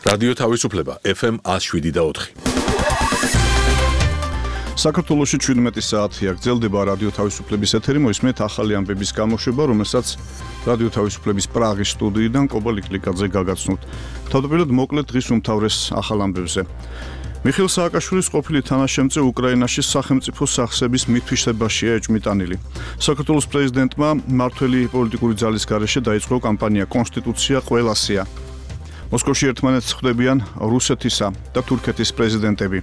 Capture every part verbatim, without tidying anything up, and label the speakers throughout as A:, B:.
A: რადიო თავისუფლება ეფ ემ one oh seven და four.
B: საქართველოში შვიდმეტი საათია გრძელდება რადიო თავისუფლების ეთერი, მოისმენთ ახალი ამბების გამოშვება, რომელსაც რადიო თავისუფლების პრაღის სტუდიიდან კობა ლიკლიკაძე გაგაცნობთ. თავდაპირველად მოკლედ დღის უმთავრეს ახალ ამბებზე. მიხეილ სააკაშვილის ყოფილი თანაშემწე უკრაინაში სახელმწიფო სახსების მითვისებაშია ეჭვმიტანილი. საქართველოს პრეზიდენტმა მმართველი პოლიტიკური ძალის გარეშე დაიწყო კამპანია კონსტიტუცია ყველასია. მოსკოვში ერთმანეთს ხვდებიან რუსეთისა და თურქეთის პრეზიდენტები.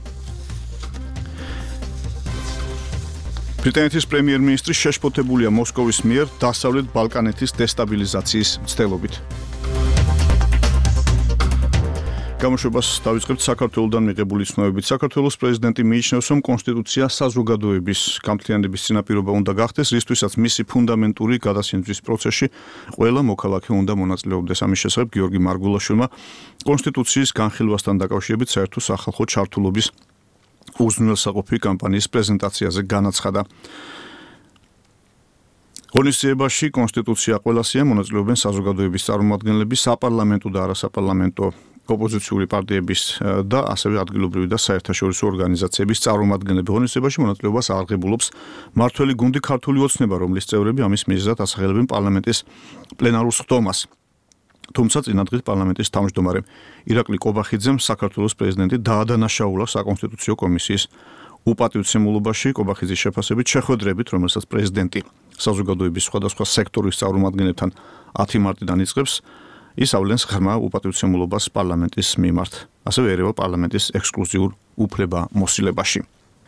B: ბრიტანეთის პრემიერ-მინისტრი შეშფოთებულია მოსკოვის მიერ დასავლეთ ბალკანეთის დესტაბილიზაციის მცდელობით. გამოშვებას დავიწყებთ საქართველოსთან მიღებული ცნობებით. საქართველოს პრეზიდენტი მიიჩნევს, რომ კონსტიტუცია საზოგადოების გამთლიანების წინაპირობა უნდა გახდეს, რისთვისაც მისი ფუნდამენტური გადასინჯვის პროცესში ყველა მოქალაქე უნდა მონაწილეობდეს. ამის შესახებ გიორგი მარგულაშვილმა კონსტიტუციის განხილვასთან დაკავშირებით საერთო სახალხო ჩართულობის უზრუნველსაყოფი კამპანიის პრეზენტაციაზე განაცხადა. ღონისძიებაში კონსტიტუცია ყველასია მონაწილეობენ საზოგადოების წარმომადგენლები, საპარლამენტო და არასაპარლამენტო ოპოზიციური პარტიების და ასევე ადგილობრივი და საერთაშორისო ორგანიზაციების წარმომადგენლები. ღონისძიებაში მონაწილეობას აღებულობს მმართველი გუნდი ქართული ოცნება, რომლის წევრები ამის მიზეზად ასახელებენ პარლამენტის პლენარულ სხდომას. თუმცა წინადღის პარლამენტის თავმჯდომარე ირაკლი კობახიძემ საქართველოს პრეზიდენტი დაადანაშაულა საკონსტიტუციო კომისიის უპატივცემულობაში. კობახიძის შეფასებით შეხვედრებით, რომელსაც პრეზიდენტი საზოგადოების სხვადასხვა სექტორის წარმომადგენლებთან ათი მარტიდან იწყებს, ისავლენს ღრმა უპატივცემულობას პარლამენტის მიმართ, ასევე ერევა პარლამენტის ექსკლუზიურ უფლებამოსილებაში.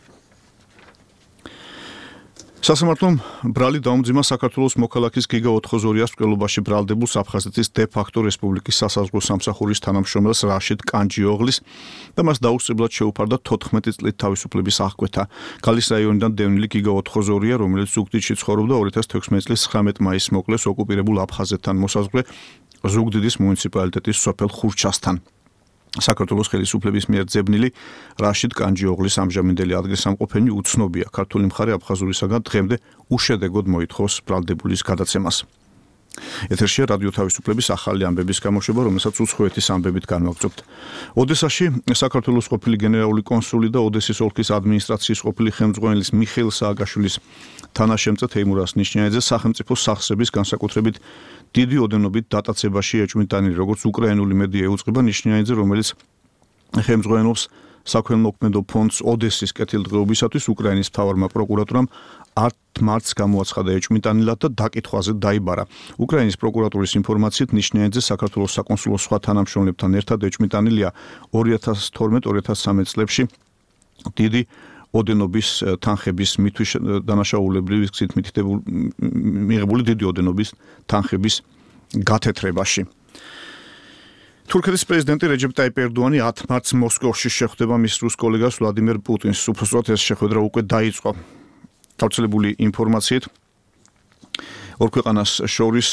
B: სასამართლომ ბრალი დაუმძიმა საქართველოს მოქალაქის გიგა ოთხმოცდაორიას მკვლელობაში ბრალდებულს აფხაზეთის დე-ფაქტო რესპუბლიკის სასაზღვრო სამსახურის თანამშრომელს რაშიდ კანჯიოღლის და მას დაუსწრებლად შეუფარდა თოთხმეტი წლით თავისუფლების აღკვეთა. გალის რაიონიდან დევნილი გიგა ოთხმოცდაორია, რომელიც ზუგდიდში ცხოვრობდა, ორი ათას თექვსმეტი წლის ცხრამეტ მაისს მოკლეს ოკუპირებულ აფხაზეთთან მოსაზღვრე ზუგდიდის მუნიციპალიტეტის სოფელ ხურჩასთან. საქართველოს ხელისუფლების მიერ ძებნილი რაშიდ კანჯიოღლის ამჟამინდელი ადგილსამყოფელი უცნობია. ქართული მხარე აფხაზურისაგან დღემდე უშედეგოდ მოითხოვს ბრალდებულის გადაცემას. ეთერშია რადიო თავისუფლების ახალი ამბების გამოშვება, რომელსაც უცხოეთის ამბებით განვაგრძობთ. ოდესაში საქართველოს ყოფილი გენერალური კონსული და ოდესის ოლქის ადმინისტრაციის ყოფილი ხელმძღვანელის მიხეილ სააკაშვილის თანაშემწე თეიმურას ნიშნიაძე სახელმწიფო სახსრების განსაკუთრებით დიდი ოდენობით დატაცებაში ეჭვმიტანილი, როგორც უკრაინული მედია ეუწყება ნიშნიაძე, რომელიც ხელმძღვანელობს საქველმოქმედო ფონდს ოდესის კეთილდღეობისათვის. უკრაინის მთავარმა პროკურატურამ ათ მარტს გამოაცხადა ეჭვმიტანილად და დაკითხვაზე დაიბარა. უკრაინის პროკურატურის ინფორმაციით ნიშნიაძე საქართველოს საკონსულო სხვა თანამშრომლებთან ერთად ეჭვმიტანილია ორი ათას თორმეტ ორი ათას ცხრამეტ წლებში დიდი ოდენობის თანხების მითვის დანაშაულებრივი გზით მიღებული დიდი ოდენობის თანხების გათეთრებაში. თურქეთის პრეზიდენტი რეჯეპ ტაიპ ერდოანი ათ მარტს მოსკოვში შეხვდება მის რუს კოლეგას ვლადიმერ პუტინს. უпроსტად ეს შეხვედრა უკვე დაიწყო. გავრცელებული ინფორმაციით ორ ქვეყანას შორის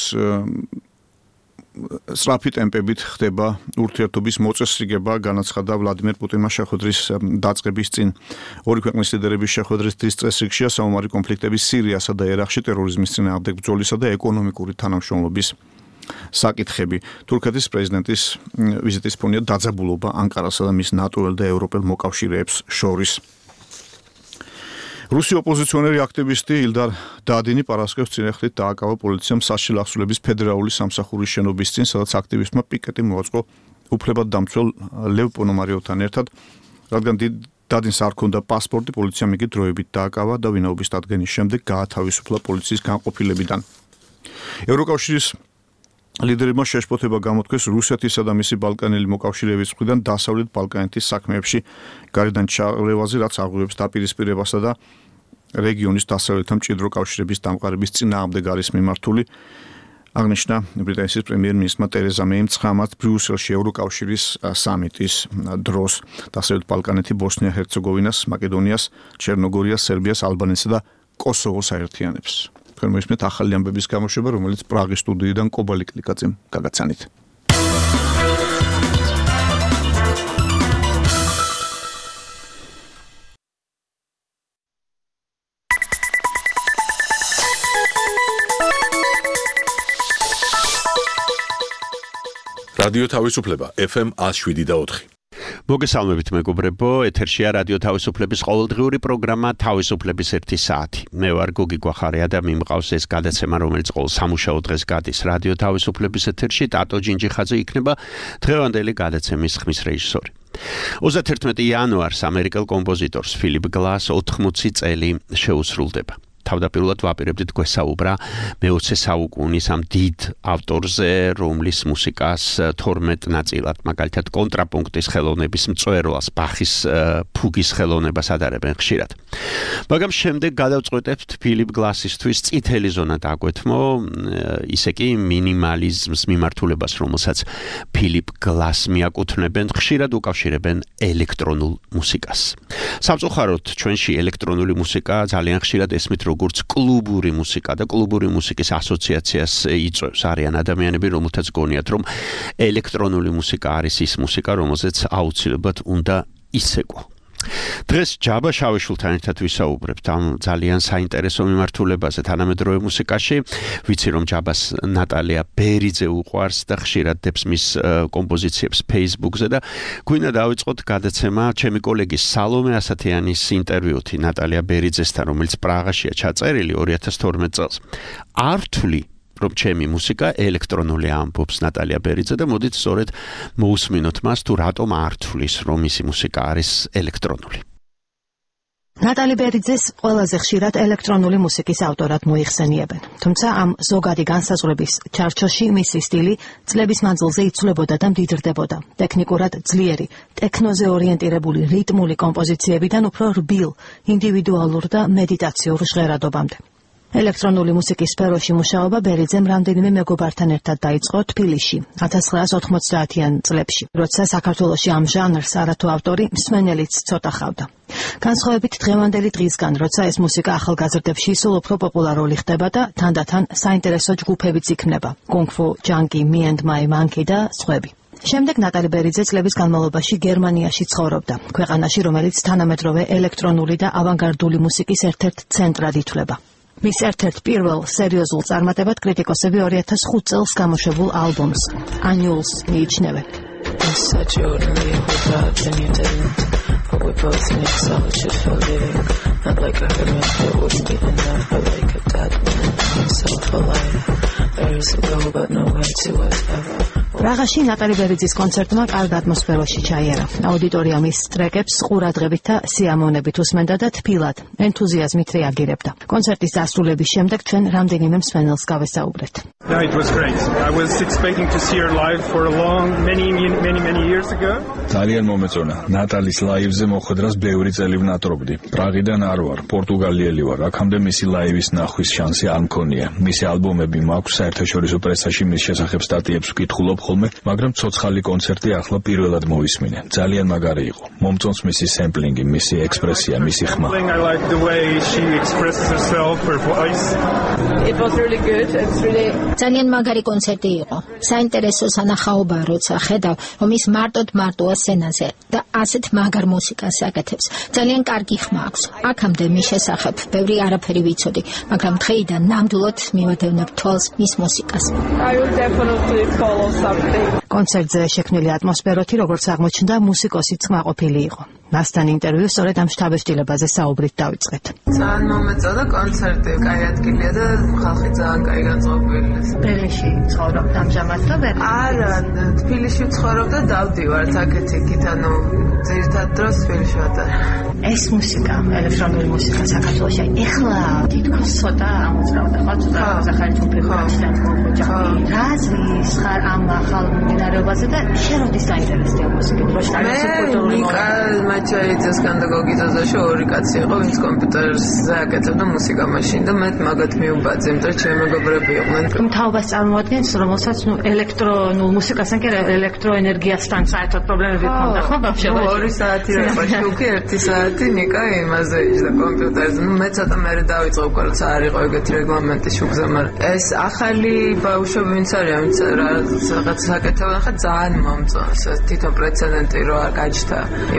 B: სწრაფი ტემპებით ხდება ურთიერთობის მოწესრიგება, განაცხადა ვლადიმერ პუტინმა შეხვედრის დაწყების წინ. ორი ქვეყნის ლიდერების შეხვედრის დღის წესრიგშია საომარი კონფლიქტების სირიასა და ერაყში, ტერორიზმის წინააღმდეგ ბრძოლისა და ეკონომიკური თანამშრომლობის საკითხები. თურქეთის პრეზიდენტის ვიზიტის ფონია დაძაბულობა ანკარასა და მის ნატოელ და ევროპელ მოკავშირეებს შორის. რუსი ოპოზიციონერი აქტივისტი ილდარ დადინი პარასკევს წინააღმდეგ დააკავა პოლიციამ სასჯელ ახსნილების ფედერალური სამსახურის შენობის წინ, სადაც აქტივისტმა პიკეტი მოაწყო უფლებადდამცველ ლევ პონომარიოვთან ერთად, რადგან დადინს არ ჰქონდა პასპორტი, პოლიციამ იგი დროებით დააკავა და ვინაობის დადგენის შემდეგ გაათავისუფლა პოლიციის განყოფილებიდან. ევროკავშირის ლიდერებმა შეშფოთება გამოთქვეს რუსეთისა და მისი ბალკანელი მოკავშირეების მხრიდან დასავლეთ ბალკანეთის საქმეებში გარედან ჩარევაზე, რაც აღუევს დაპირისპირებასა და რეგიონის დასავლეთთან მჭიდრო კავშირების დამყარების წინააღმდეგ არის მიმართული. აღნიშნა ბრიტანეთის პრემიერ-მინისტრმა ტერეზა მეიმ ცხამად ბრიუსელში ევროკავშირის სამიტის დროს. დასავლეთ ბალკანეთი ბოსნია-ჰერცეგოვინას, მაკედონიას, ჩერნოგორიას, სერბიას, ალბანეთსა და კოსოვოს აერთიანებს. თქვენ მოისმენთ ახალი ამბების გამოშვება, რომელიც პრაღის სტუდიიდან კობა ლიკლიკაძემ გაგაცანით.
A: რადიო თავისუფლება ეფ ემ one oh seven point four.
C: მოგესალმებით მეგობრებო, ეთერშია რადიო თავისუფლების ყოველდღიური პროგრამა თავისუფლების ერთი საათი. მე ვარ გოგი გვახარია და მიმყავს ეს გადაცემა, რომელიც ყოველ სამუშაო დღეს გადის რადიო თავისუფლების ეთერში. ტატო ჯინჯიხაძე იქნება დღევანდელი გადაცემის ხმის რეჟისორი. ოცდაათერთმეტი იანვარს ამერიკელ კომპოზიტორს ფილიპ გლას ოთხმოცი წელი შეუსრულდება. თავდაპირველად ვაპირებდით გვესაუბრა მეოცე საუკუნის ამ დიდ ავტორზე, რომლის მუსიკას თორმეტ ნაწილად, მაგალითად კონტრაპუნქტის ხელოვნების მწვერვალს, ბახის ფუგის ხელოვნებას ადარებენ ხშირად. მაგრამ შემდეგ გადავწყვეტებთ ფილიპ გლასისთვის წითელი ზონა დაგვეთმო, ისე კი მინიმალიზმს მიმართულებას, რომელსაც ფილიპ გლას მიაკუთვნებენ, ხშირად უკავშირებენ ელექტრონულ მუსიკას. სამწუხაროდ, ჩვენში ელექტრონული მუსიკა ძალიან ხშირად ესმით როგორც კლუბური მუსიკა და კლუბური მუსიკის ასოციაციას იწვევს. არიან ადამიანები, რომელთაც გონიათ, რომ ელექტრონული მუსიკა არის ის მუსიკა, რომელზეც აუცილებლად უნდა ისეკო. დღეს ჯაბა შავიშვილთან ერთად ვისაუბრებთ ამ ძალიან საინტერესო მიმართულებაზე თანამედროვე მუსიკაში. ვიცი რომ ჯაბას ნატალია ბერიძე უყვარს და ხშირად დებს მის კომპოზიციებს Facebook-ზე და გვინდა დავიწყოთ გადაცემა ჩემი კოლეგის სალომე ასათიანის ინტერვიუთი ნატალია ბერიძესთან, რომელიც პრაღაშია ჩაწერილი ორი ათას თორმეტ წელს. ართული რომ ჩემი მუსიკა ელექტრონული ამბობს ნატალია ბერიძე და მოდით სწორედ მოусმინოთ მას თუ რატომ ართulis რომ მისი მუსიკა არის ელექტრონული.
D: ნატალი ბერიძეს ყველაზე ხშირად ელექტრონული მუსიკის ავტორად მოიხსენიებენ. თუმცა ამ ზოგადი განსაზღვრების ჩარჩოში მისი სტილი წლების მანძილზე იცვლებოდა და მდიდრდებოდა. ტექნიკურად ძლიერი, ტექნოზე ორიენტირებული რიტმული კომპოზიციებიდან უფრო რბილ, ინდივიდუალურ და მედიტაციურ ჟღერადობამდე. ელექტრონული მუსიკის სფეროში მუშაობა ბერიძემ რამდენიმე მეგობართან ერთად დაიწყო თბილისში ათას ცხრაას ოთხმოცდაათიან წლებში, როცა საქართველოში ამ ჟანრს არათუ ავტორი, მსმენელიც ცოტა ჰყავდა. განსხვავებით დღევანდელი დღისგან, როცა ეს მუსიკა ახალგაზრდებში სულ უფრო პოპულარული ხდება და თანდათან საინტერესო ჯგუფებიც იქმნება. კუნგ-ფუ, ჯანკი, Me and My Monkey და სხვები. შემდეგ ნატალი ბერიძე წლების განმავლობაში გერმანიაში ცხოვრობდა, ქვეყანაში, რომელიც თანამედროვე ელექტრონული და ავანგარდული მუსიკის ერთ-ერთ ცენტრად ითვლება. მის ერთ-ერთ პირველ სერიოზულ წარმატებად კრიტიკოსები ორი ათას ხუთ წელს გამოშვებულ ალბომს Annuals მიიჩნევენ. პრაღაში ნატალი ბერიძის კონცერტმა კარგ ატმოსფეროში ჩაიარა. აუდიტორია მის ტრეკებს ყურადღებით და სიამოვნებით უსმენდა და თბილად, ენთუზიაზმით რეაგირებდა. კონცერტის დასრულების შემდეგ ჩვენ რამდენიმე მსმენელს გავესაუბრეთ.
E: No, it was great. I was expecting to see her live for a long, many, many, many years ago.
F: ძალიან მომეწონა. ნატალის ლაივზე მოხვედრას ბევრი წელი ვნატრობდი. პრაღიდან არ ვარ, პორტუგალიელი ვარ. აქამდე მისი ლაივის ნახვის შანსი არ მქონია. მისი ალბომები მაქვს, საერთაშორისო პრესაში მის შესახებ სტატიებს ვკითხულობ ხოლმე, მაგრამ ცოცხალი კონცერტი ახლა პირველად მოვისმინე. ძალიან მაგარი იყო. მომწონს მისი სემპლინგი, მისი ექსპრესია, მისი ხმა.
E: I like the way she expresses herself, her voice.
G: It was really good. It's really ძალიან მაგარი კონცერტი იყო. საინტერესო სანახაობაა, როცა ხედავ, რომ ის მარტოდ მარტოა სცენაზე და ასეთ მაგარ მუსიკას აკეთებს. ძალიან კარგი ხმა აქვს. აქამდე მის შესახებ ბევრი არაფერი ვიცოდი, მაგრამ დღეიდან ნამდვილად მივადევნებ თვალს მის მუსიკას. I will definitely follow something.
D: კონცერტზე შექმნილი ატმოსფეროთი, როგორც აღმოჩნდა, მუსიკოსიც კმაყოფილი იყო. მასთან ინტერვიუ სწორედ ამ შთაბეჭდილებაზე საუბრით დავიწყეთ.
H: ძალიან მომეწონა კონცერტი, კაი ადგილია და ხალხი ძალიან კაი განწყობილი.
D: თბილისში ცხოვრობ ამჟამად და ვერ?
H: არა, თბილისში ვცხოვრობ და დავდივარ აქეთ-იქით, ანუ ძირითად დროს თბილისში ვატარ.
D: ეს მუსიკა, ელექტრონული მუსიკა საქართველოში ეხლა თითქოს ცოტა ამოძრავდა, ხო? ცოტა სახალი ჯგუფი ხარშთან მოხოჭა. რა ზის ხარ ამ ახალ მიმდინარეობაზე და შენ როდის დაინტერესდი ამ მუსიკით? რო შეგაიცე კულტურული
H: მაჩაიძეს კანდაგოგიზოზაში ორი კაცი იყო, ვინც კომპიუტერზე აკეთებდა მუსიკა მაშინ და მე მაგათ მიუბაძე, იმიტომ რომ ჩემი მეგობრები იყვნენ.
D: მთავრობას წარმოადგენს, რომელსაც ნუ ელექტრონულ მუსიკასთან კი ელექტროენერგიასთან საერთოდ პრობლემები ჰქონდა, ხო? ბავშვობაში.
H: ორი საათი იყო შუქი, ერთი საათი ნიკა იმაზე იჯდა კომპიუტერზე. ნუ მე ცოტა მერე დავიწყე უკვე, როცა არ იყო ეგეთი რეგლამენტი შუქზე, მაგრამ ეს ახალი ბავშვები ვინც არის, ვინც რაღაც საკეთებდა, ხა ძალიან მომწონს. ეს თვითონ პრეცედენტი რო არ გაჩნდა იმისი,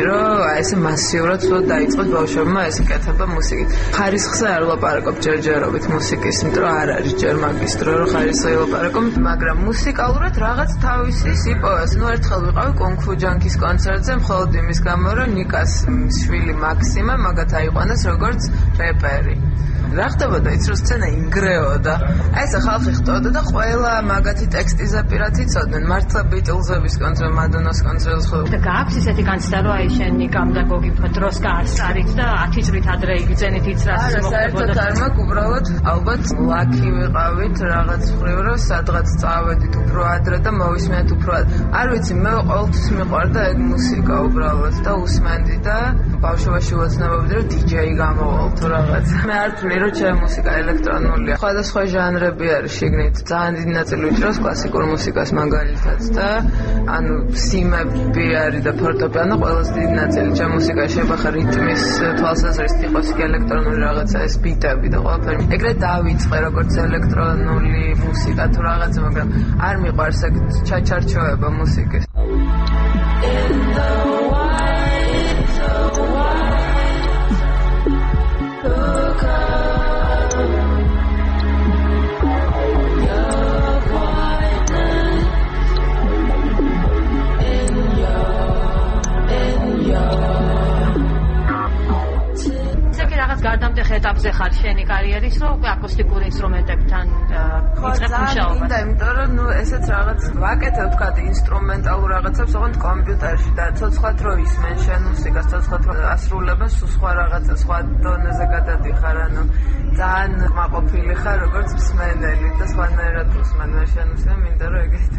H: რომ ესე მასიურად სულ დაიწყოთ ბავშვებმა ეს კეთება მუსიკით. ხარისხზე არ ვლაპარაკობ ჯერჯერობით მუსიკის, იმიტომ რომ არ არის ჯერ მაგის დრო, რომ ხარისხზე ვლაპარაკობ, მაგრამ მუსიკალურად რაღაც თავისი სიპოვეს. ნუ ერთხელ ვიყავი კუნგ-ფუ ჯანკის კონცერტზე, მხოლოდ იმის გამო, რომ ნიკას შვილი მაქსიმა მაგათ აიყვანეს როგორც რეპერი. რა ხდებოდა ის რომ სცენა ინგრეოდა. აი ეს ხალხი ხტოდა და ყველა მაგათი ტექსტიზე პირად იცოდნენ. მართლა ბიტლზების კონცერტ, მადონას კონცერტს ხო.
I: და გააქვს ისეთი განცდა რომ აი შენ ნიკამ და გოგი დროს გაარსარით და ათი წლით ადრე იგრძენით იც რას
H: მოხდებოდა. არა, საერთოდ არ მაქვს, უბრალოდ ალბათ ლაკი ვიყავით რაღაც მხრივ რომ სადღაც წავედით უფრო ადრე და მოვისმენთ უფრო ადრე. არ ვიცი, მე ყოველთვის მიყვარდა ეგ მუსიკა უბრალოდ და უსმენდი და ბავშვობაში ვოცნებობდი რომ დიჯეი გამოვალ თუ რაღაც. მე არ თვლი რომ ჩემი მუსიკა ელექტრონულია. სხვადასხვა ჟანრები არის შიგნით. ძალიან დიდი ნაწილი უჭირავს კლასიკურ მუსიკას მაგალითად და ანუ სიმები არის და ფორტეპიანო ყველაზე დიდი ნაწილი ჩემი მუსიკაში შეეხება რიტმის თვალსაზრისით იყოს იქ ელექტრონული რაღაცა ეს ბიტები და ყველაფერი. ეგრე დავიწყე როგორც ელექტრონული მუსიკა თუ რაღაცა, მაგრამ არ მიყვარს ეგ ჩაჩარჩოება მუსიკის.
I: გარდამტეხ ეტაპზე ხარ შენი კარიერის, რომ უკვე აკუსტიკურ ინსტრუმენტებთან იწყებ მუშაობას.
H: და იმიტომ რომ ნუ ესეც რაღაც ვაკეთებ თქვა ინსტრუმენტალურ რაღაცებს ოღონდ კომპიუტერში და ცოცხლად რო ისმენ შენ მუსიკას, ცოცხლად რო ასრულებენ სხვა რაღაცა, სხვა დონეზე გადადიხარ, ანუ ძალიან მაყოფილი ხარ როგორც მსმენელი და სხვანაირად უსმენ შენ მუსიკას, მინდა რომ ეგეთი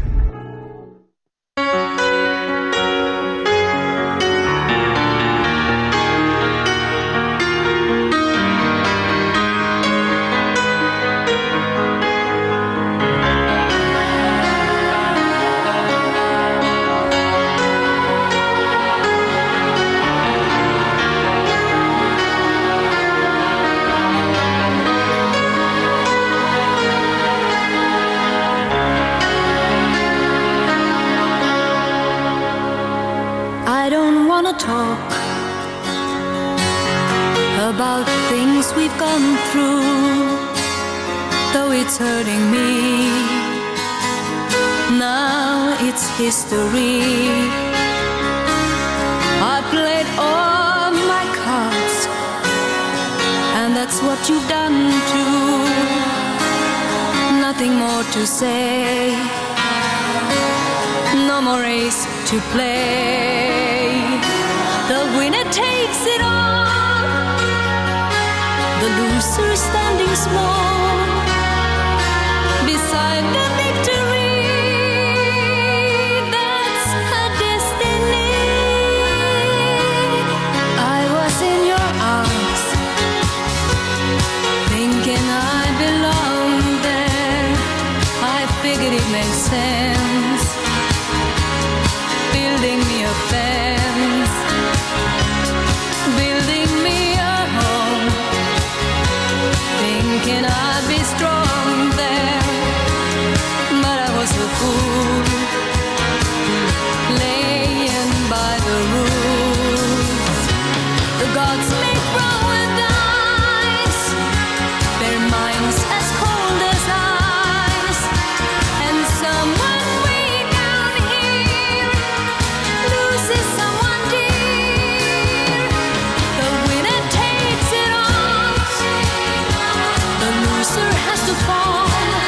J: talk about things we've gone through, though it's hurting me. Now it's history. I played all my cards, and that's what you've done too. Nothing more to say, no more race to play. The winner takes it all, the loser standing small beside the victory. That's her destiny. I was in your arms, thinking I belonged there. I figured it made sense, building me a fence, building me a home, thinking I'd be strong there, but I was a fool, laying by the rules. The gods make roll with dice, their minds as cold as ice, and someone way down here loses someone dear. The winner takes it all, the loser has to fall.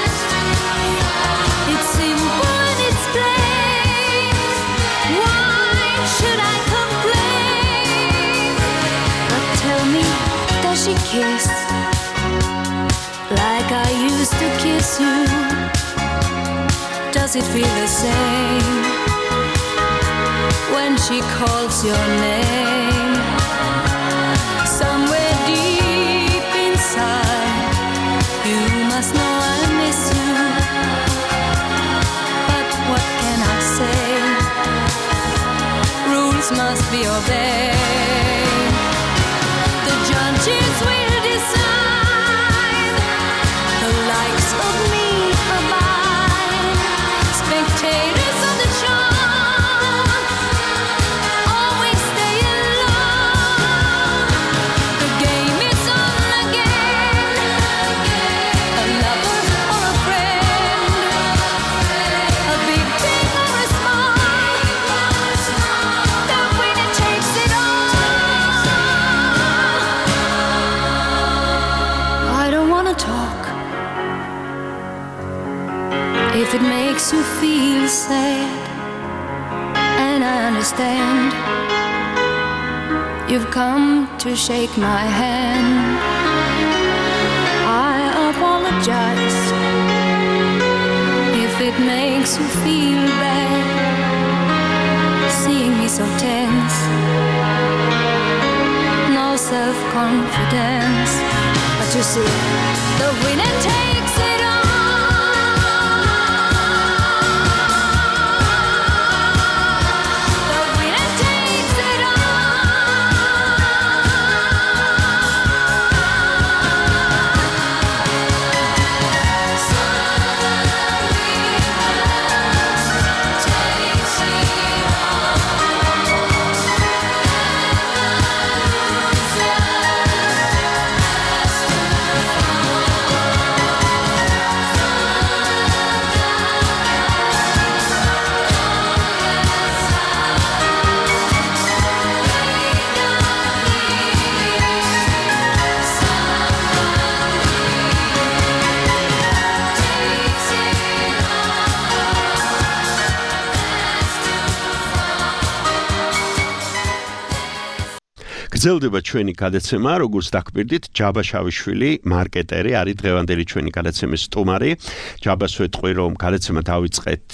J: It's simple and it's plain. Why should I complain? But tell me, does she kiss like I used to kiss you? Does it feel the same when she calls your name? Somewhere deep inside, you must know I miss you. But what can I say? Rules must be obeyed. The judges will decide, the likes of me abide. Spectators of the show always stay If it makes you feel sad, and I understand, you've come to shake my hand. I apologize if it makes you feel bad, seeing me so tense, no self-confidence. But you see, the winner takes it all.
C: გრძელდება ჩვენი გადაცემა, როგორც დაგკვირდით, ჯაბა შავიშვილი, მარკეტერი, არის დღევანდელი ჩვენი გადაცემის სტუმარი. ჯაბას ვეთყვი, რომ გადაცემა დავიწყეთ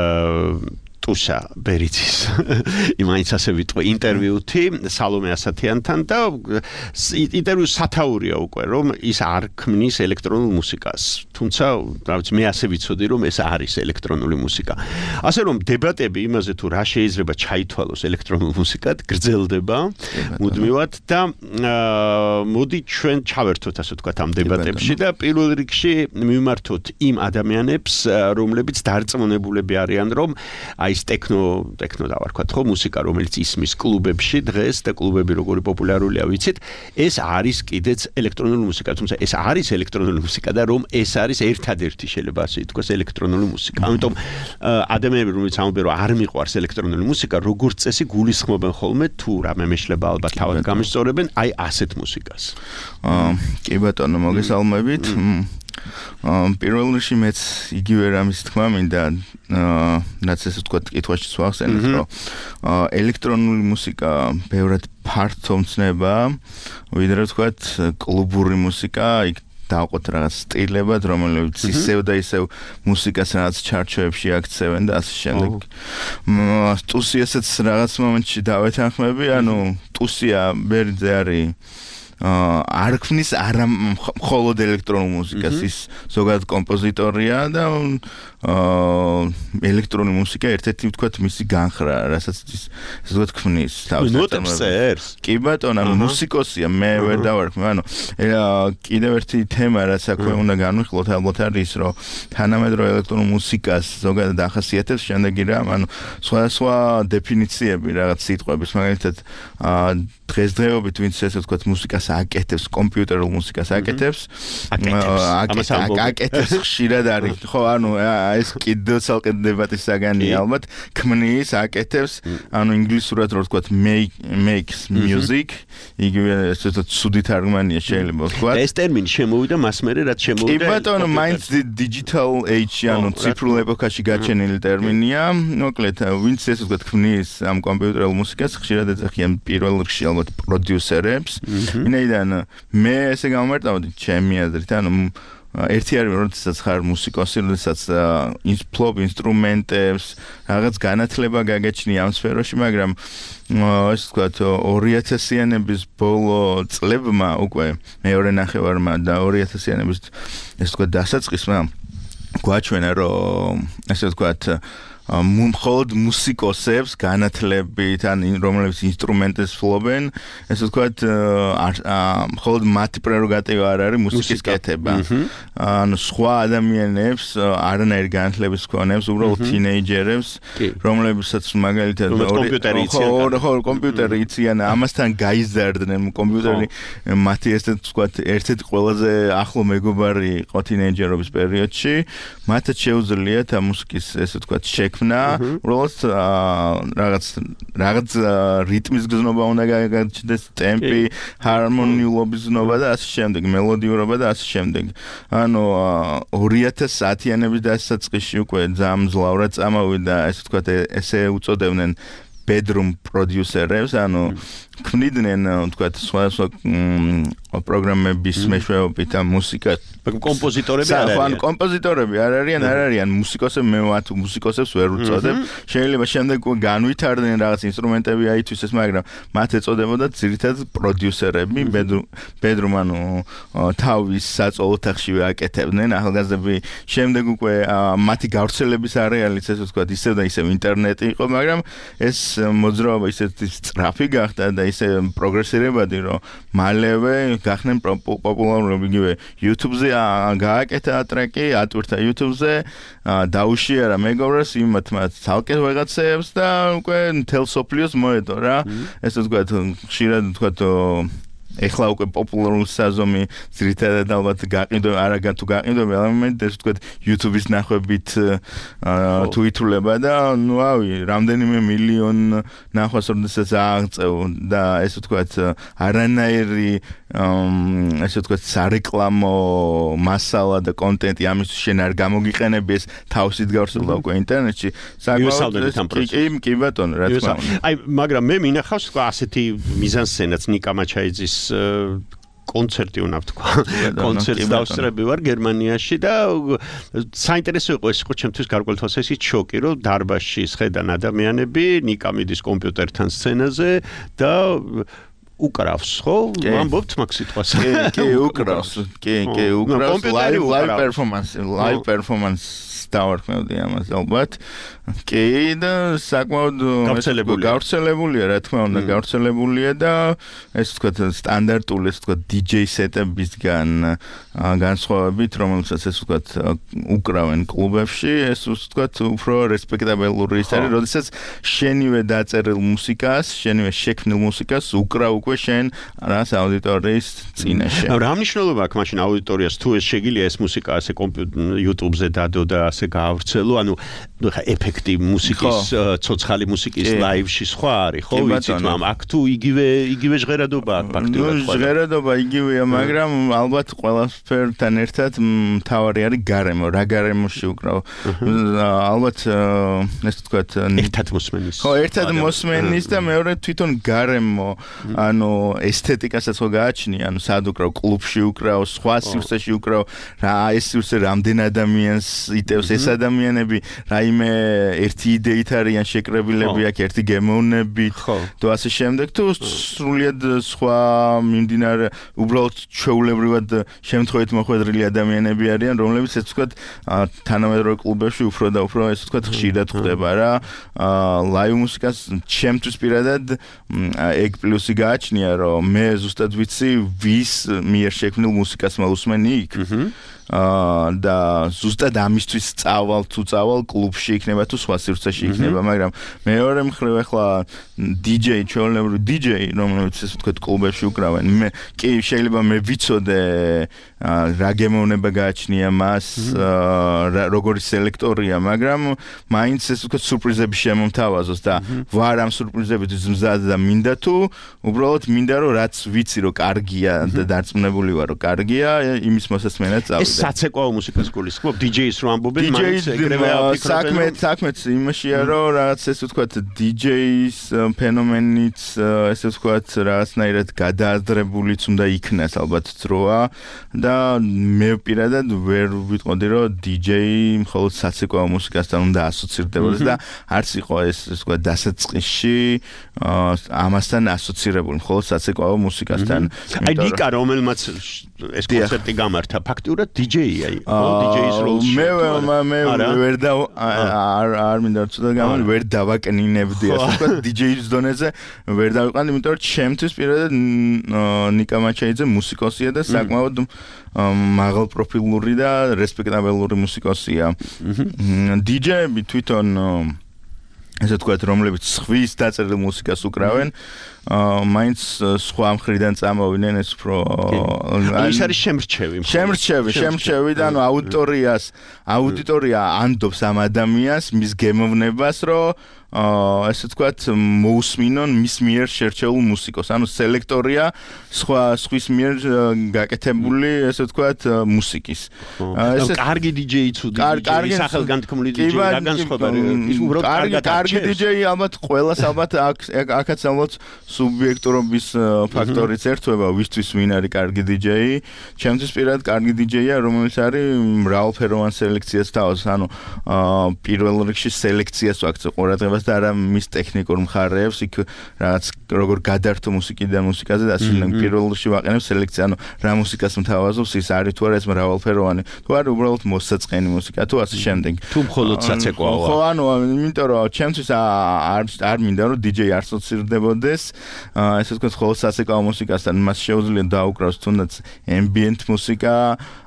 C: ტუსა ბერიძის იმაინც ასე ვიტყვი ინტერვიუთი სალომე ასათიანთან და ინტერვიუ სათაურია უკვე რომ ის არ ქმნის ელექტრონულ მუსიკას. თუმცა, რა ვიცი, მე ასე ვიცოდი რომ ეს არის ელექტრონული მუსიკა. ასე რომ დებატები იმაზე თუ რა შეიძლება ჩაითვალოს ელექტრონულ მუსიკად გრძელდება მუდმივად და მოდი ჩვენ ჩავერთოთ ასე ვთქვათ ამ დებატებში და პირველ რიგში მივმართოთ იმ ადამიანებს, რომლებიც დარწმუნებულები არიან რომ აი ის ტექნო ტექნო დავარქვათ ხო მუსიკა რომელიც ისმის კლუბებში დღეს და კლუბები როგორი პოპულარულია ვიცით ეს არის კიდეც ელექტრონული მუსიკა თუმცა ეს არის ელექტრონული მუსიკა და რომ ეს არის ერთადერთი შეიძლება ასე ითქვას ელექტრონული მუსიკა ამიტომ ადამიანები რომელიც ამბობენ რომ არ მიყვარს ელექტრონული მუსიკა როგორც წესი გულისხმობენ ხოლმე თუ რამე მეშლება ალბათ თავად გამისწორებენ აი ასეთ მუსიკას
K: აა კი ბატონო მოგესალმებით პირველ რიგში მეც იგივე რამის თქმა მინდა რაც ესე ვთქვათ კითხვაში ვახსენეთ რომ ელექტრონული მუსიკა ბევრად ფართო მცნება ვიდრე ვთქვათ კლუბური მუსიკა იქ დავყოთ რაღაც სტილებად რომელებიც ისევ და ისევ მუსიკას რაღაც ჩარჩოებში აქცევენ და ასე შემდეგ ტუსი ესეც რაღაც მომენტში დავეთანხმები ანუ ტუსია ბერიძე არის არ ქმნის არა მხოლოდ ელექტრონულ მუსიკას ის ზოგადად კომპოზიტორია და ელექტრონული მუსიკა ერთ-ერთი ვთქვათ მისი განხრა რასაც ის ზოგადად ქმნის თავს
C: ნოტებს
K: კი ბატონო ანუ მუსიკოსია მე ვერ დავარქმე ანუ კიდევ ერთი თემა რაც აქვე უნდა განვიხილოთ ალბათ არის რომ თანამედროვე ელექტრონულ მუსიკას ზოგადად ახასიათებს შემდეგი რამ ანუ სხვადასხვა დეფინიციები რაღაც სიტყვების მაგალითად დღესდღეობით ვინც ესე ვთქვათ მუსიკას აკეთებს კომპიუტერულ მუსიკას აკეთებს აკეთებს ხშირად არის ხო ანუ ეს კიდევ ცალკე დებატის საგანია ალბათ ქმნის აკეთებს ანუ ინგლისურად რო ვთქვათ makes music იგივე ესე ვთქვათ ცუდი თარგმანია შეიძლება ვთქვათ
C: ეს ტერმინი შემოვიდა მას მერე რაც შემოვიდა
K: კი ბატონო მაინც digital age ანუ ციფრულ ეპოქაში გაჩენილი ტერმინია მოკლედ ვინც ესე ვთქვათ ქმნის ამ კომპიუტერულ მუსიკას ხშირად ეძახიან პირველ რიგში ალბათ პროდიუსერებს ვინაიდან მე ესე გამომარტავდი ჩემი აზრით ანუ ერთი არის როდესაც ხარ მუსიკოსი როდესაც ფლობ ინსტრუმენტებს რაღაც განათლება გაგეჩნია ამ სფეროში მაგრამ ეს ვთქვათ ორი ათასიანების ბოლო წლებმა უკვე მეორე ნახევარმა და ორი ათასიანების ეს ვთქვათ დასაწყისმა გვაჩვენა რომ ესე ვთქვათ მხოლოდ მუსიკოსებს განათლებით ან რომლებიც ინსტრუმენტებს ფლობენ ესე ვთქვათ მხოლოდ მათი პრეროგატივა არ არის მუსიკის კეთება ანუ სხვა ადამიანებს არანაირი განათლების მქონეებს უბრალოდ თინეიჯერებს რომლებსაც მაგალითად ხო კომპიუტერი იციან ამასთან გაიზარდნენ კომპიუტერი მათი ესე ვთქვათ ერთ-ერთი ყველაზე ახლო მეგობარი იყო თინეიჯერობის პერიოდში მათაც შეუძლიათ ამ მუსიკის ესე ვთქვათ შექმნა, უბრალოდ რაღაც რაღაც რიტმის გზნობა უნდა გაიჩნდეს, ტემპი, ჰარმონიულობის გზნობა და ასე შემდეგ, მელოდიურობა და ასე შემდეგ. ანუ ორი ათას საათიანების დასაწყისში უკვე ძალიან მძლავრად წამოვიდა, ესე ვთქვათ, ესე უწოდებდნენ bedroom producers, ანუ ქმნიდნენ, ვთქვათ, სხვა სხვა პროგრამების მეშვეობით ამ მუსიკას.
C: კომპოზიტორები არ არიან.
K: ანუ კომპოზიტორები არ არიან, არ არიან მუსიკოსები, მე მათ მუსიკოსებს ვერ უწოდებ. შეიძლება შემდეგ განვითარდნენ რაღაც ინსტრუმენტები აითვისეს, მაგრამ მათ ეწოდებოდა ძირითადად პროდიუსერები, bedroom, ანუ თავის საწოლ ოთახშივე აკეთებდნენ ახალგაზრდები. შემდეგ უკვე მათი გავრცელების არეალიც, ესე ვთქვათ, ისევ და ისევ ინტერნეტი იყო, მაგრამ ეს მოძრაობა ისეთი სწრაფი გახდა და ისე პროგრესირებადი, რომ მალევე გახდნენ პოპულარული იგივე YouTube-ზე გააკეთა ტრეკი, ატვირთა YouTube-ზე, დაუშიერა მეგობრებს იმათ მათ ცალკე ვიღაცებს და უკვე მთელ სოფლიოს მოედო რა. ესე ვთქვათ, ხშირად ვთქვათ ეხლა უკვე პოპულარული საზომი ძირითადად ალბათ გაყიდო არა თუ გაყიდო ელემენტი ეს ვთქვათ YouTube-ის ნახვებით თუ ითვლება და ნუ ავი რამდენიმე მილიონ ნახვას როდესაც აღწევ და ეს ვთქვათ არანაირი ესე ვთქვათ სარეკლამო მასალა და კონტენტი ამისთვის შენ არ გამოგიყენები ეს თავსით გავრცელდა უკვე ინტერნეტში საკმაოდ კი კი ბატონო რა თქმა უნდა
C: აი მაგრამ მე მინახავს თქვა ასეთი მიზანსცენაც ნიკა მაჩაიძის კონცერტი უნდა ვთქვა კონცერტს დავსწრები ვარ გერმანიაში და საინტერესო იყო ეს იყო ჩემთვის გარკვეულ თვალსაზრისით შოკი რომ დარბაზში სხედან ადამიანები ნიკა მიდის კომპიუტერთან სცენაზე და უკრავს ხო ვამბობთ მაგ სიტყვას
K: კი კი უკრავს კი კი უკრავს live live performance live performance დავარქმევდი ამას ალბათ კი და საკმაოდ გავრცელებულია რა თქმა უნდა გავრცელებულია და ეს ვთქვათ სტანდარტული ეს ვთქვათ დი ჯეი სეტებისგან განსხვავებით რომელსაც ეს ვთქვათ უკრავენ კლუბებში ეს ვთქვათ უფრო რესპექტაბელური ის არის როდესაც შენივე დაწერილ მუსიკას შენივე შექმნილ მუსიკას უკრავ უკვე შენ რას აუდიტორიის წინაშე
C: რა მნიშვნელობა აქვს მაშინ აუდიტორიას თუ ეს შეგიძლია ეს მუსიკა ასე YouTube-ზე დადო და ასე გაავრცელო ანუ ხა ეფექტი მუსიკის ცოცხალი მუსიკის ლაივში სხვა არის ხო ვიცით მაგრამ აქ თუ იგივე იგივე ჟღერადობა აქვს ფაქტობრივად
K: ხო ჟღერადობა იგივეა მაგრამ ალბათ ყველაფერთან ერთად მთავარი არის გარემო რა გარემოში უკრავ ალბათ ეს თქვათ
C: ერთად მოსმენის
K: ხო ერთად მოსმენის და მეორე თვითონ გარემო ანუ ესთეტიკასაც ხო გააჩნია ანუ სად უკრავ კლუბში უკრავ სხვა სივრცეში უკრავ რა ეს სივრცე რამდენ ადამიანს იტევს ეს ადამიანები რაიმე ერთი იდეით არიან შეკრებილები აქ ერთი გემოვნებით თუ ასე შემდეგ თუ სრულიად სხვა მიმდინარე უბრალოდ ჩვეულებრივად შემთხვევით მოხვედრილი ადამიანები არიან რომლებიც ეს ვთქვათ თანამედროვე კლუბებში უფრო და უფრო ეს ვთქვათ ხშირად ხდება რა ლაივ მუსიკას ჩემთვის პირადად ეგ პლუსი გააჩნია რომ მე ზუსტად ვიცი ვის მიერ შექმნილ მუსიკას მოусმენი იქ და ზუსტად ამისთვის წავალ თუ წავალ კლუბში იქნება თუ სხვა სივრცეში იქნება მაგრამ მეორე მხრივ ახლა დი ჯეი ჩვეულებრივი დი ჯეი რომელიც ეს ვთქვათ კლუბებში უკრავენ მე კი შეიძლება მე ვიცოდე რა გემოვნება გააჩნია მას როგორი სელექტორია მაგრამ მაინც ეს ვთქვათ სურპრიზები შემომთავაზოს და ვარ ამ სურპრიზებით მზად და მინდა თუ უბრალოდ მინდა რომ რაც ვიცი რომ კარგია და დარწმუნებული ვარ რომ კარგია იმის მოსასმენად წავიდე
C: საცეკვაო მუსიკას გულისხმობ დი ჯეის რომ ამბობენ მაინც ეგრევე აფიქრებენ
K: საქმე საქმეც იმაშია რომ რაღაც ეს ვთქვათ დი ჯეის ფენომენიც ესე ვთქვათ რაღაცნაირად გადააზრებულიც უნდა იქნას ალბათ დროა და მე პირადად ვერ ვიტყოდი რომ დი ჯეი მხოლოდ საცეკვაო მუსიკასთან უნდა ასოცირდებოდეს და არც იყო ეს ეს ვთქვათ დასაწყისში ამასთან ასოცირებული მხოლოდ საცეკვაო მუსიკასთან
C: აი ნიკა რომელმაც ეს კონცერტი გამართა ფაქტიურად დი ჯეია იყო დი ჯეის როლში
K: მე მე ვერ და არ არ მინდა ცოტა გამარ ვერ დავაკნინებდი ასე ვთქვათ დი ჯეის დონეზე ვერ დავიყანდი იმიტომ რომ ჩემთვის პირადად ნიკა მაჩაიძე მუსიკოსია და საკმაოდ მაღალ პროფილური და რესპექტაბელური მუსიკოსია დი ჯეები თვითონ ესე ვთქვათ რომლებიც ხვის დაწერილ მუსიკას უკრავენ მაინც სხვა მხრიდან წამოვიდნენ ეს უფრო
C: ის არის შემრჩევი
K: შემრჩევი შემრჩევი და ანუ აუდიტორიას აუდიტორია ანდობს ამ ადამიანს მის გემოვნებას რომ აა ესე ვთქვათ მოусმინონ მის მიერ შერჩეულ მუსიკოს ანუ სელექტორია სხვა სხვის მიერ გაკეთებული ესე ვთქვათ მუსიკის
C: ესე კარგი დიჯეი თუ დიჯეი სახელგანთქმული დიჯეი რა განსხვავება ის უბრალოდ კარგი
K: კარგი დიჯეი ალბათ ყველას ალბათ აქაც ალბათ სუბიექტურობის ფაქტორიც ერთვება ვისთვის ვინ არის კარგი დიჯეი ჩემთვის პირად კარგი დიჯეია რომელიც არის მრავალფეროვან სელექციას თავს ანუ პირველ რიგში სელექციას ვაქცევ ყურადღებას და არა მის ტექნიკურ მხარეებს იქ რაღაც როგორ გადართო მუსიკიდან მუსიკაზე და ასე პირველ რიგში ვაყენებ სელექცია ანუ რა მუსიკას მთავაზობს ის არის თუ არა ეს მრავალფეროვანი თუ არა უბრალოდ მოსაწყენი მუსიკა თუ ასე შემდეგ
C: თუ მხოლოდ საცეკვაოა
K: ხო ანუ იმიტომ რომ ჩემთვის არ არ მინდა რომ დიჯეი არ ასოცირდებოდეს ესე ვთქვათ მხოლოდ საცეკვაო მუსიკასთან მას შეუძლია დაუკრავს თუნდაც ambient მუსიკა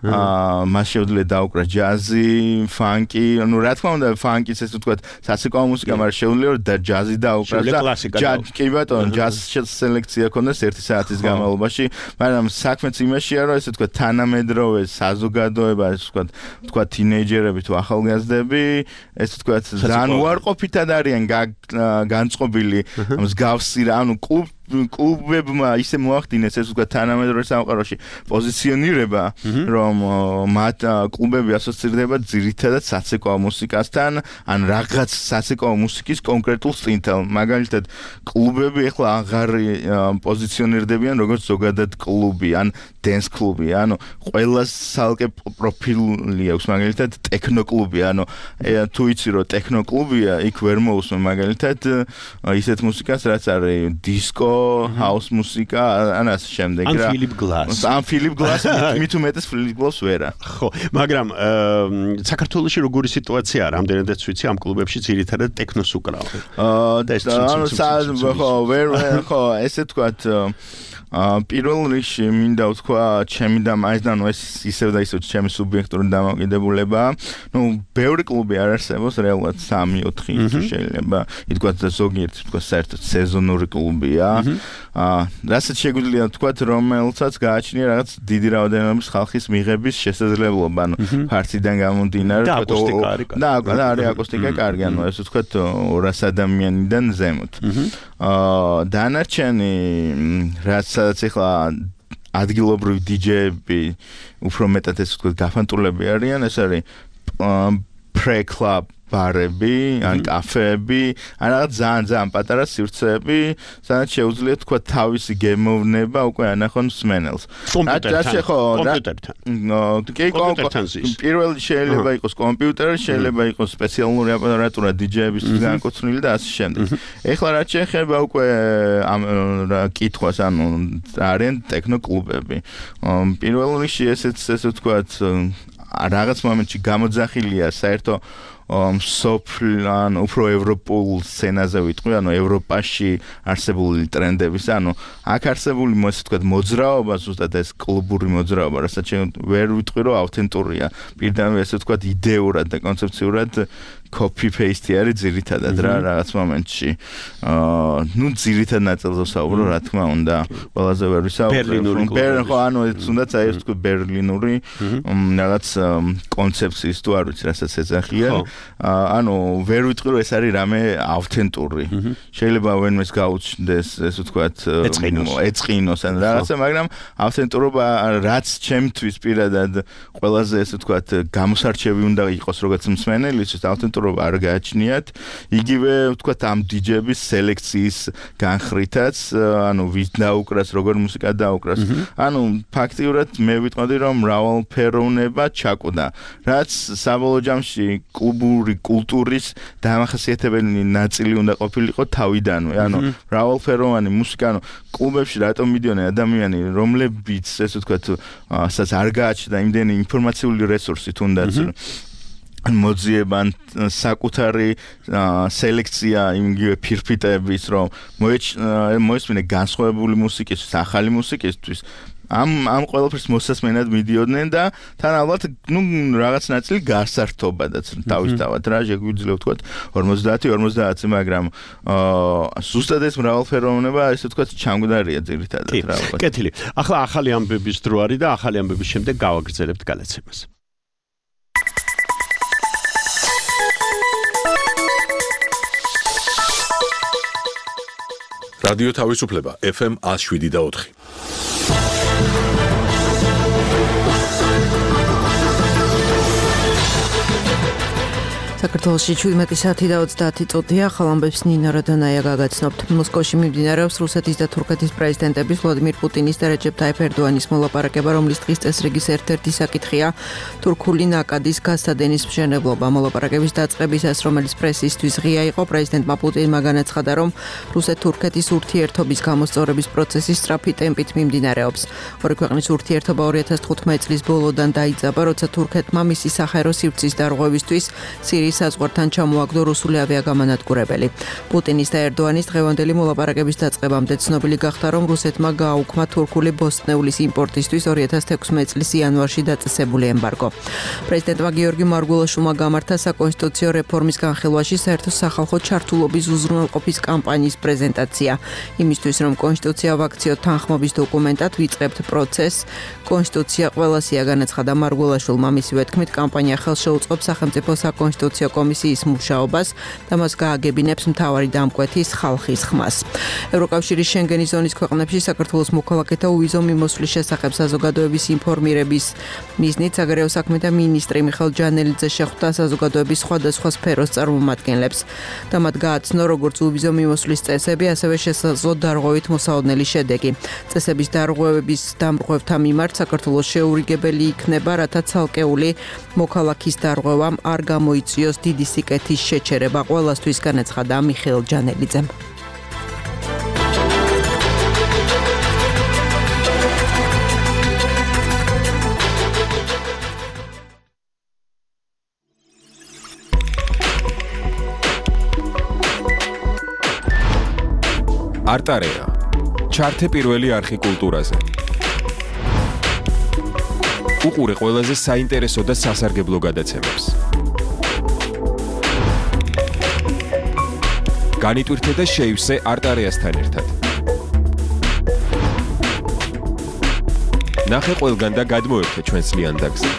K: მას შეუძლია დაუკრას ჯაზი ფანკი ანუ რა თქმა უნდა ფანკიც ესე ვთქვათ საცეკვაო მუსიკა მაგრამ შეუძლია და ჯაზი დაუკრას და ჯაზი კი ბატონო ჯაზის სელექცია ქონდეს ერთი საათის განმავლობაში მაგრამ საქმეც იმაშია რომ ესე ვთქვათ თანამედროვე საზოგადოება ესე ვთქვათ ვთქვათ თინეიჯერები თუ ახალგაზრდები ესე ვთქვათ ძალიან უარყოფითად არიან განწყობილი მსგავსი რა ანუ კლუბ კლუბებმა ისე მოახდინეს ეს ვთქვათ თანამედროვე სამყაროში პოზიციონირება რომ მათ კლუბები ასოცირდება ძირითადად საცეკვაო მუსიკასთან ან რაღაც საცეკვაო მუსიკის კონკრეტულ სტილთან მაგალითად კლუბები ახლა აღარ პოზიციონირდებიან როგორც ზოგადად კლუბი ან დენს კლუბი ანუ ყველას სალკე პროფილი აქვს მაგალითად ტექნო კლუბი ანუ თუ იცი რომ ტექნო კლუბია იქ ვერ მოусმენ მაგალითად ისეთ მუსიკას რაც არის დისკო house მუსიკა ან ასე შემდეგ
C: რა. ან Philip Glass.
K: ან Philip Glass მით უმეტეს Philip Glass ვერა.
C: ხო, მაგრამ საქართველოში როგორი სიტუაცია არის? ამდენადაც ვიცი ამ კლუბებში ძირითადად ტექნოს უკრავენ.
K: ანუ ხო, ვერ ხო, ესე ვთქვათ ა პირველ რიგში მინდა ვთქვა ჩემი და მაინც ეს ისევ და ისევ ჩემი სუბიექტური დამოკიდებულება. ნუ ბევრი კლუბი არ არსებობს რეალურად სამი ოთხი შეიძლება ითქვათ ზოგიერთი თქვა საერთოდ სეზონური კლუბია. ა რასაც შეგვიძლია ვთქვათ რომელსაც გააჩნია რაღაც დიდი რაოდენობის ხალხის მიღების შესაძლებლობა. ანუ ფართიდან გამომდინარე
C: და
K: და არის აკუსტიკა კარგი ანუ ესე ვთქვათ ორას ადამიანიდან ზემოთ. აა დანარჩენი რაც სადაც ახლა ადგილობრივი დიჯეები უფრო მეტად ეს ვთქვათ გაფანტულები არიან ეს არის pre-club ბარები, ან კაფეები, ან რაღაც ძალიან ძალიან პატარა სივრცეები, სადაც შეუძლია თქვა თავისი გემოვნება უკვე ანახონ მსმენელს.
C: კომპიუტერთან, კომპიუტერთან.
K: კი, კომპიუტერთან. პირველი შეიძლება იყოს კომპიუტერი, შეიძლება იყოს სპეციალური აპარატურა დიჯეებისთვის განკუთვნილი და ასე შემდეგ. ეხლა რაც შეეხება უკვე ამ კითხვას, ანუ არიან ტექნო კლუბები. პირველ რიგში ესეც ესე ვთქვათ რაღაც მომენტში გამოძახილია საერთო სოფლან უფრო ევროპულ სცენაზე ვიტყვი, ანუ ევროპაში არსებული ტრენდების, ანუ აქ არსებული ასე ვთქვათ მოძრაობა, ზუსტად ეს კლუბური მოძრაობა, რასაც ვერ ვიტყვი, რომ ავთენტურია. პირდაპირ ასე ვთქვათ იდეურად და კონცეფციურად copy paste არის ძირითადად რა რაღაც მომენტში. აა ნუ ძირითად ნაწილზე ვსაუბრო, რა თქმა უნდა, ყველაზე ვერ ვისაუბრო.
C: ბერლინური
K: კლუბი. ხო, ანუ ეს თუნდაც აი ეს თქვი ბერლინური რაღაც კონცეფციის თუ არ ვიცი, რასაც ეძახიან. ანუ ვერ ვიტყვი, რომ ეს არის რამე ავთენტური. შეიძლება ვენმეს გაუჩნდეს, ესე ვთქვათ, ეწყინოს ან რაღაცა, მაგრამ ავთენტურობა რაც ჩემთვის პირადად ყველაზე ესე ვთქვათ, გამოსარჩევი უნდა იყოს როგორც მსმენელისთვის, ავთენტურობა არ გააჩნიათ. იგივე ვთქვათ ამ დიჯეების სელექციის განხრითაც, ანუ ვის დაუკრას, როგორ მუსიკა დაუკრას. ანუ ფაქტიურად მე ვიტყოდი, რომ მრავალფეროვნება ჩაკვდა. რაც საბოლოო ჯამში კლუბური კულტურის დამახასიათებელი ნაწილი უნდა ყოფილიყო თავიდანვე. ანუ მრავალფეროვანი მუსიკა, ანუ კლუბებში რატომ მიდიოდნენ ადამიანები, რომლებიც ესე ვთქვათ, ასაც არ გააჩნდა იმდენი ინფორმაციული რესურსი თუნდაც მოძიებან საკუთარი სელექცია იმგივე ფირფიტების რომ მოისმინე განსხვავებული მუსიკისთვის, ახალი მუსიკისთვის ამ ამ ყველაფერს მოსასმენად მიდიოდნენ და თან ალბათ ნუ რაღაც ნაწილი გასართობადაც თავისთავად რა შეგვიძლია ვთქვათ ორმოცდაათი ორმოცდაათი მაგრამ აა ზუსტად ეს მრავალფეროვნება ესე ვთქვათ ჩამგვდარია ძირითადად რა ალბათ.
C: კეთილი. ახლა ახალი ამბების დრო არის და ახალი ამბების შემდეგ გავაგრძელებთ გადაცემას.
A: რადიო თავისუფლება F M one oh seven და ოთხი.
L: საქართველოში შვიდმეტი საათი და ოცდაათი წუთია, ახალ ამბებს ნინა როდანაია გაგაცნობთ. მოსკოვში მიმდინარეობს რუსეთის და თურქეთის პრეზიდენტების ვლადიმირ პუტინის და რეჯეპ ტაიფ ერდოანის მოლაპარაკება, რომლის დღის წესრიგის ერთ-ერთი საკითხია თურქული ნაკადის გასადენის მშენებლობა. მოლაპარაკების დაწყებისას, რომელიც პრესისთვის ღია იყო, პრეზიდენტმა პუტინმა განაცხადა, რომ რუსეთ-თურქეთის ურთიერთობის გამოსწორების პროცესი სწრაფი ტემპით მიმდინარეობს. ორი ქვეყნის ურთიერთობა ორი ათას თხუთმეტი წლის ბოლოდან დაიძაბა, როცა თურქეთმა მისი საჰაერო სივრცის დარღვევისთვის საზღვართან ჩამოაგდო რუსული ავიაგამანადგურებელი. პუტინის და ერდოანის დღევანდელი მოლაპარაკების დაწყებამდე ცნობილი გახდა, რომ რუსეთმა გააუქმა თურქული ბოსტნეულის იმპორტისთვის ორი ათას თექვსმეტი წლის იანვარში დაწესებული ემბარგო. პრეზიდენტმა გიორგი მარგველაშვილმა გამართა საკონსტიტუციო რეფორმის განხილვაში საერთო სახალხო ჩართულობის უზრუნველყოფის კამპანიის პრეზენტაცია. იმისთვის, რომ კონსტიტუცია ვაქციოთ თანხმობის დოკუმენტად, ვიწყებთ პროცესს. კონსტიტუცია ყველასია, განაცხადა მარგველაშვილმა. მისივე თქმით, კამპანია ხელს შეუწყობს სახელმწიფო საკონსტიტუციო კომისიის მუშაობას და მას გააგებინებს მთავარი დამკვეთის ხალხის ხმას. ევროკავშირის შენგენის ზონის ქვეყნებში საქართველოს მოქალაქეთა უვიზო მიმოსვლის შესახებ საზოგადოების ინფორმირების მიზნით საგარეო საქმეთა მინისტრი მიხეილ ჯანელიძე შეხვდა საზოგადოების სხვადასხვა სფეროს წარმომადგენლებს და მათ გააცნო, როგორც უვიზო მიმოსვლის წესები, ასევე შესაძლო დარღვევით მოსაოდნელი შედეგი. წესების დარღვევების დამრღვევთა მიმართ საქართველოს შეურიგებელი იქნება, რათა ცალკეული მოქალაქის დარღვევამ არ გამოიწვიოს დიდი სიკეთის შეჩერება ყველასთვის, განაცხადა მიხეილ ჯანელიძემ.
M: არტარეა. ჩართე პირველი არხი კულტურაზე. უყურე ყველაზე საინტერესო და სასარგებლო გადაცემებს. განიტვირთე და შეივსე არტარეასთან ერთად. ნახე ყველგან და გადმოერთე ჩვენს ლიანდაგზე.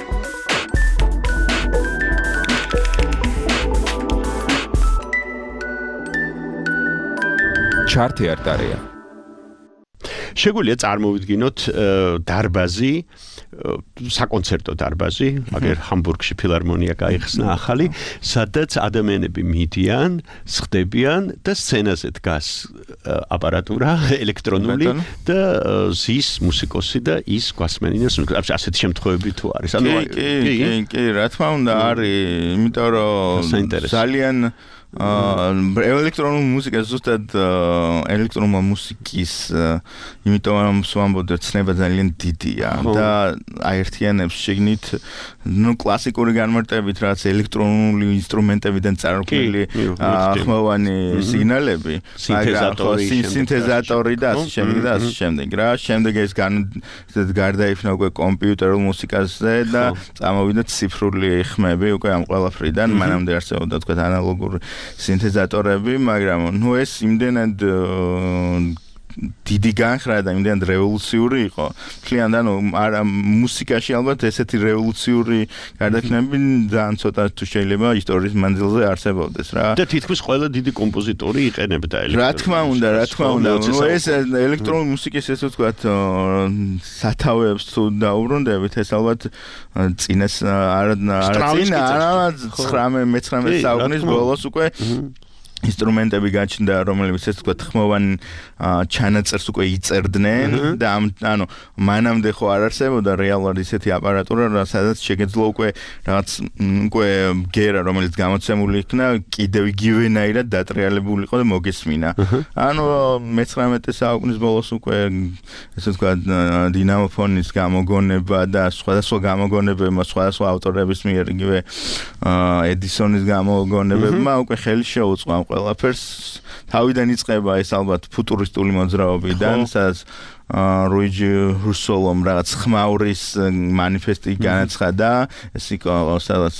M: ჩართე არტარეა.
C: შეგვიძლია წარმოვიდგინოთ დარბაზი, საკონცერტო დარბაზი, აგერ ჰამბურგში ფილარმონია გაიხსნა ახალი, სადაც ადამიანები მიდიან, სხდებიან და სცენაზე დგას აპარატურა ელექტრონული და ზის მუსიკოსი და ის გვასმენინებს. ასეთი შემთხვევები თუ არის.
K: ანუ კი, კი, კი, რა თქმა უნდა არის, იმიტომ რომ ძალიან ელექტრონული მუსიკა ზუსტად ელექტრონული მუსიკის იმიტომ რომ ვამბობთ ცნება ძალიან დიდია და აერთიანებს შეგნით ნუ კლასიკური განმარტებით რაც ელექტრონული ინსტრუმენტებიდან წარმოქმნილი ხმოვანი სიგნალები, სინთეზატორი, სინთეზატორი და ასე შემდეგ და ასე შემდეგ რა. შემდეგ ეს გარდაიფნა უკვე კომპიუტერულ მუსიკაზე და წამოვიდა ციფრული ხმები უკვე ამ ყველაფრიდან. მანამდე არსებობდა თქვა ანალოგური სინთეზატორები, მაგრამ ნუ ეს იმდენად დიდი განხრა და იმდენად რევოლუციური იყო. მთლიან ანუ არა მუსიკაში ალბათ ესეთი რევოლუციური გარდაქმნები ძალიან ცოტა თუ შეიძლება ისტორიის მანძილზე არსებობდეს რა.
C: და თითქმის ყველა დიდი კომპოზიტორი იყენებდა ელექტრონულ.
K: რა თქმა უნდა, რა თქმა უნდა. ნუ ეს ელექტრონული მუსიკის ესე ვთქვათ სათავეებს თუ დაუბრუნდებით, ეს ალბათ წინას არა არა წინა არა ცხრამეტ-მეცხრამეტ საუკუნის ბოლოს უკვე ინსტრუმენტები გაჩნდა, რომლებიც ეს თქვა ხმოვან ჩანაწერს უკვე იწერდნენ და ანუ მანამდე ხო არ არსებობდა რეალურად ისეთი აპარატურა, სადაც შეგეძლო უკვე რაღაც უკვე გერა, რომელიც გამოცემული იქნა, კიდევ იგივენაირად დატრიალებული იყო და მოგესმინა. ანუ მეცხრამეტე საუკუნის ბოლოს უკვე ესე თქვა დინამოფონის გამოგონება და სხვადასხვა გამოგონებებმა, სხვადასხვა ავტორების მიერ იგივე ედისონის გამოგონებებმა უკვე ხელი შეუწყო ყველაფერს. თავიდან იწყება ეს ალბათ ფუტურისტული მოძრაობიდან, სადაც რუიჯი რუსოლომ რაღაც ხმაურის მანიფესტი განაცხადა, ეს იყო სადაც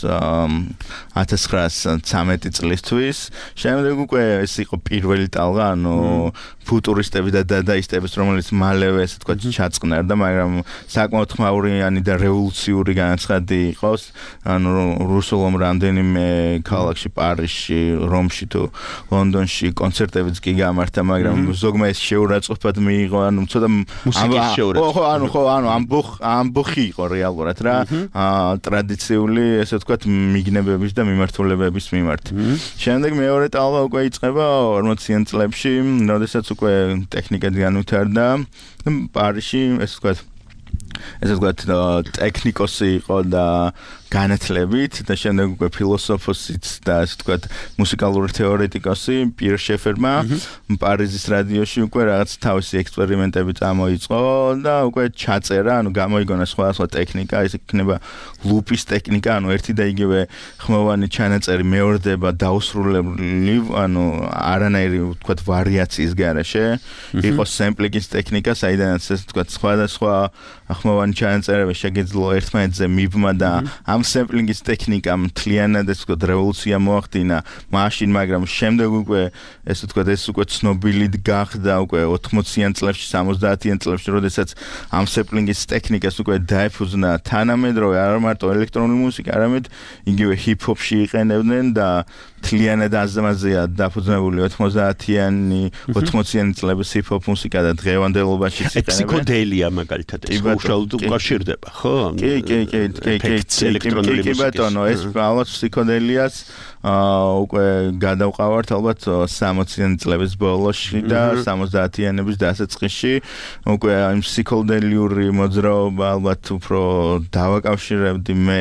K: ათას ცხრაასი ცამეტი წლისთვის. შემდეგ უკვე ეს იყო პირველი ტალღა, ანუ ფუტურისტები და დადაისტების, რომელიც მალევე ესე თქვა ჩაწყნარდა, მაგრამ საკმაოდ ხმაურიანი და რევოლუციური განაცხადი იყოს. ანუ რუსოლომ რამდენიმე ქალაქში, პარიზში, რომში თუ ლონდონში კონცერტებიც კი გამართა, მაგრამ ზოგმა ეს შეურაცხყოფად მიიღო, ანუ ცოტა მუსიკის შეურაცხყოფა. ხო, ანუ ხო, ანუ ამბოხ ამბოხი იყო რეალურად რა, ტრადიციული, ესე ვთქვათ, მიგნებების და მიმართულებების მიმართ. შემდეგ მეორე ტალღა უკვე იწყება ორმოციან წლებში, როდესაც უკვე ტექნიკა განვითარდა. პარიზში, ესე ვთქვათ, ესე ვთქვათ, ტექნიკოსი იყო და განათლებით და შემდეგ უკვე ფილოსოფოსიც და ასე ვთქვათ მუსიკალური თეორეტიკოსი პირ შეფერმა პარიზის რადიოში უკვე რაღაც თავისი ექსპერიმენტები წამოიწყო და უკვე ჩაწერა, ანუ გამოიგონა სხვადასხვა ტექნიკა, ეს იქნება ლუპის ტექნიკა, ანუ ერთი და იგივე ხმოვანი ჩანაწერი მეორდება დაუსრულებელი, ანუ არანაირი ვთქვათ ვარიაციის გარეშე, იყო სემპლინგის ტექნიკა, საიდანაც ესე ვთქვათ სხვადასხვა ხმოვანი ჩანაწერები შეგეძლო ერთმანეთზე მიბმა და ამ სემპლინგის ტექნიკამ მთლიანად ეს ვთქვათ რევოლუცია მოახდინა მაშინ, მაგრამ შემდეგ უკვე ესე ვთქვათ ეს უკვე ცნობილი გახდა უკვე ოთხმოციან წლებში, სამოცდაათიან წლებში, როდესაც ამ სემპლინგის ტექნიკას უკვე დაეფუძნა თანამედროვე არა მარტო ელექტრონული მუსიკა, არამედ იგივე ჰიპ-ჰოპში იყენებდნენ და მთლიანად აზამაზეა დაფუძნებული ოთხმოცდაათიანი, ოთხმოციანი წლების ჰიპ-ჰოპ მუსიკა და დღევანდელობაში
C: იყენებენ. ფსიქოდელია მაგალითად ეს უშუალოდ უკავშირდება, ხო?
K: კი, კი, კი, კი, კი, კი, ბატონო, ეს ალბათ ფსიქოდელიას უკვე გადავყავართ ალბათ სამოციან წლების ბოლოში და სამოცდაათიანების დასაწყისში, უკვე ამ ფსიქოდელიური მოძრაობა ალბათ უფრო დავაკავშირებდი მე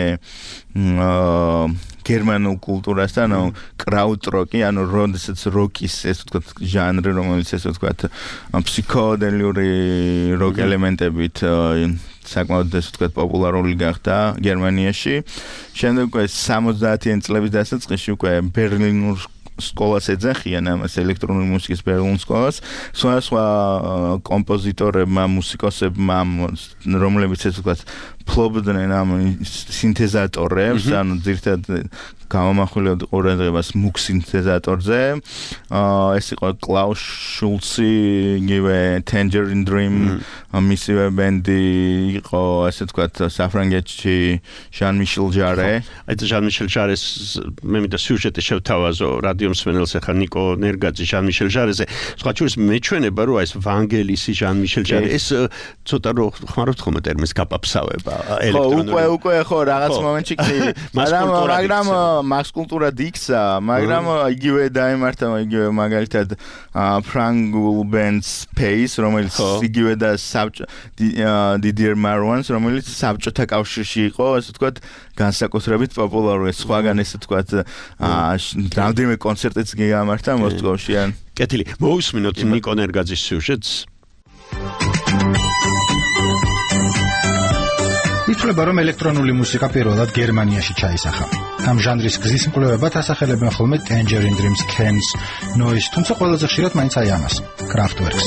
K: გერმანულ კულტურასთან, ანუ კრაუტროკი, ანუ როდესაც როკის ეს ვთქვათ ჟანრი, რომელიც ესე ვთქვათ ფსიქოდელიური როკ ელემენტებით საკმაოდ ესე ვთქვათ პოპულარული გახდა გერმანიაში. შემდეგ უკვე სამოცდაათიან წლების დასაწყისში უკვე ბერლინურ სკოლას ეძახიან ამას ელექტრონული მუსიკის ბერლინურ სკოლას, სხვადასხვა კომპოზიტორებმა, მუსიკოსებმა, რომლებიც ესე ვთქვათ ფლობდნენ ამ სინთეზატორებს, ანუ ძირითადად გამომახვილებდი ყურადღებას მუქ სინთეზატორზე. ეს იყო კლაუს შულცი, იგივე Tangerine Dream, მისივე ბენდი იყო, ასე ვთქვათ, საფრანგეთში ჟან-მიშელ ჟარე.
C: აი ეს ჟან-მიშელ ჟარეს მე მინდა სიუჟეტი შევთავაზო რადიო მსმენელს, ახლა ნიკო ნერგაძე ჟან-მიშელ ჟარეზე. სხვა შორის მეჩვენება, რომ ეს ვანგელისი ჟან-მიშელ ჟარე, ეს ცოტა რო ხმარობთ ხოლმე ტერმინს გაპაფსავება ელექტრონული.
K: ხო, უკვე უკვე ხო რაღაც მომენტში კი, მაგრამ მაგრამ მას კულტურად იქცა, მაგრამ იგივე დაემართა იგივე მაგალითად ფრანგულ ბენდ Space, რომელიც იგივე და Didier Marwans, რომელიც საბჭოთა კავშირში იყო, ასე ვთქვათ, განსაკუთრებით პოპულარული. სხვაგან ესე ვთქვათ, რამდენიმე კონცერტიც გამართა მოსკოვში.
C: კეთილი. მოусმინოთ ნიკო ნერგაძის სიუჟეტს.
N: ითვლება, რომ ელექტრონული მუსიკა პირველად გერმანიაში ჩაისახა. ამ ჟანრის გზის მკვლევებად ასახელებენ ხოლმე Tangerine Dreams, Cans, Noise, თუმცა ყველაზე ხშირად მაინც აი ამას, Kraftwerks.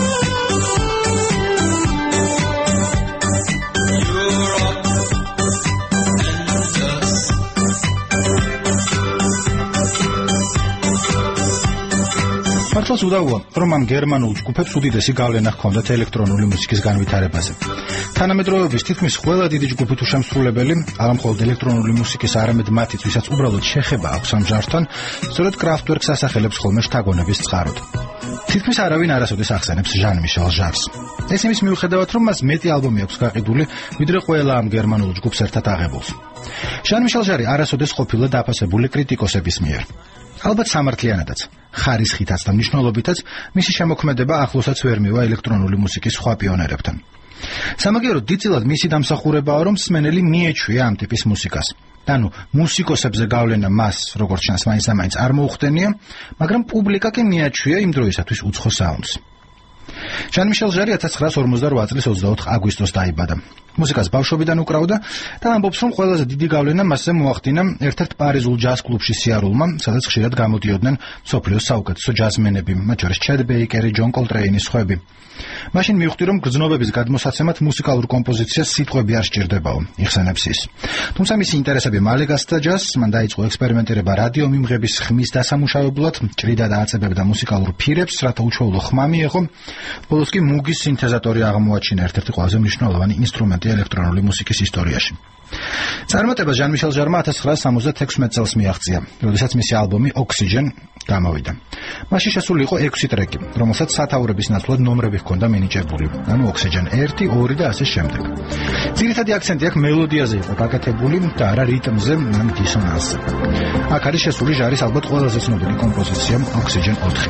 N: მართლაც უდავოა, რომ ამ გერმანულ ჯგუფებს უდიდესი გავლენა ჰქონდათ ელექტრონული მუსიკის განვითარებაზე. თანამედროვეობის თითქმის ყველა დიდი ჯგუფი თუ შემსრულებელი, არა მხოლოდ ელექტრონული მუსიკის, არამედ მათიც, ვისაც უბრალოდ შეხება აქვს ამ ჟანრთან, სწორედ Kraftwerks ასახელებს ხოლმე შთაგონების წყაროდ. თითქმის არავინ არასოდეს ახსენებს ჟან-მიშელ ჟარს. ეს იმის მიუხედავად, რომ მას მეტი ალბომი აქვს გაყიდული, ვიდრე ყველა ამ გერმანულ ჯგუფს ერთად აღებულს. ჟან-მიშელ ჟარი არასოდეს ყოფილა დაფასებული კრიტიკოსების მიერ. ალბათ სამართლიანადაც, ხარისხითაც და მნიშვნელობითაც მისი შემოქმედება ახლოსაც ვერ მივა ელექტრონული მუსიკის სხვა პიონერებთან. სამაგიეროდ დიდწილად მისი დამსახურებაა, რომ მსმენელი მიეჩვია ამ ტიპის მუსიკას. ანუ მუსიკოსებზე გავლენა მას, როგორც ჩანს, მაინც და მაინც არ მოუხდენია, მაგრამ პუბლიკა კი მიაჩვია იმ დროისათვის უცხო საუნდს. ჟან-მიშელ ჟარი ათას ცხრაასი ორმოცდაროათ წლის ოცდაოთხ აგვისტოს დაიბადა. მუსიკას ბავშვობიდან უკრავდა და ამბობს, რომ ყველაზე დიდი გავლენა მასზე მოახდინა ერთ-ერთ პარიზულ ჯაზ კლუბში სიარულმა, სადაც ხშირად გამოდიოდნენ მსოფლიოს საუკეთესო ჯაზმენები, მათ შორის ჩედ ბეიკერი, ჯონ კოლტრეინი, სხვები. მაშინ მივხვდი, რომ გრძნობების გადმოსაცემად მუსიკალურ კომპოზიციას სიტყვები არ სჭირდებაო, იხსენებს ის. თუმცა მისი ინტერესები მალე გასცდა ჯაზს, მან დაიწყო ექსპერიმენტირება რადიო მიმღების ხმის დასამუშავებლად, ჭრიდა და აწებებდა მუსიკალურ ფირებს, რათა უჩვეულო ხმა მიეღო. ბოლოს კი მუგის სინთეზატორი აღმოაჩინა, ერთ-ერთი ყველაზე მნიშვნელოვანი ინსტრუმენტი ელექტრონული მუსიკის ისტორიაში. წარმატებას ჟან-მიშელ ჟარმა ათას ცხრაას სამოცდათექვსმეტ წელს მიაღწია, როდესაც მისი ალბომი Oxygen გამოვიდა. მასში შესული იყო ექვსი ტრეკი, რომელსაც სათაურების ნაცვლად ნომრები ჰქონდა მინიჭებული, ანუ Oxygen ერთი, ორი და ასე შემდეგ. ძირითადი აქცენტი აქ მელოდიაზე იყო გაკეთებული და არა რიტმზე ან დისონანსზე. აქ არის შესული ჟარის ალბათ ყველაზე ცნობილი კომპოზიცია Oxygen ოთხი.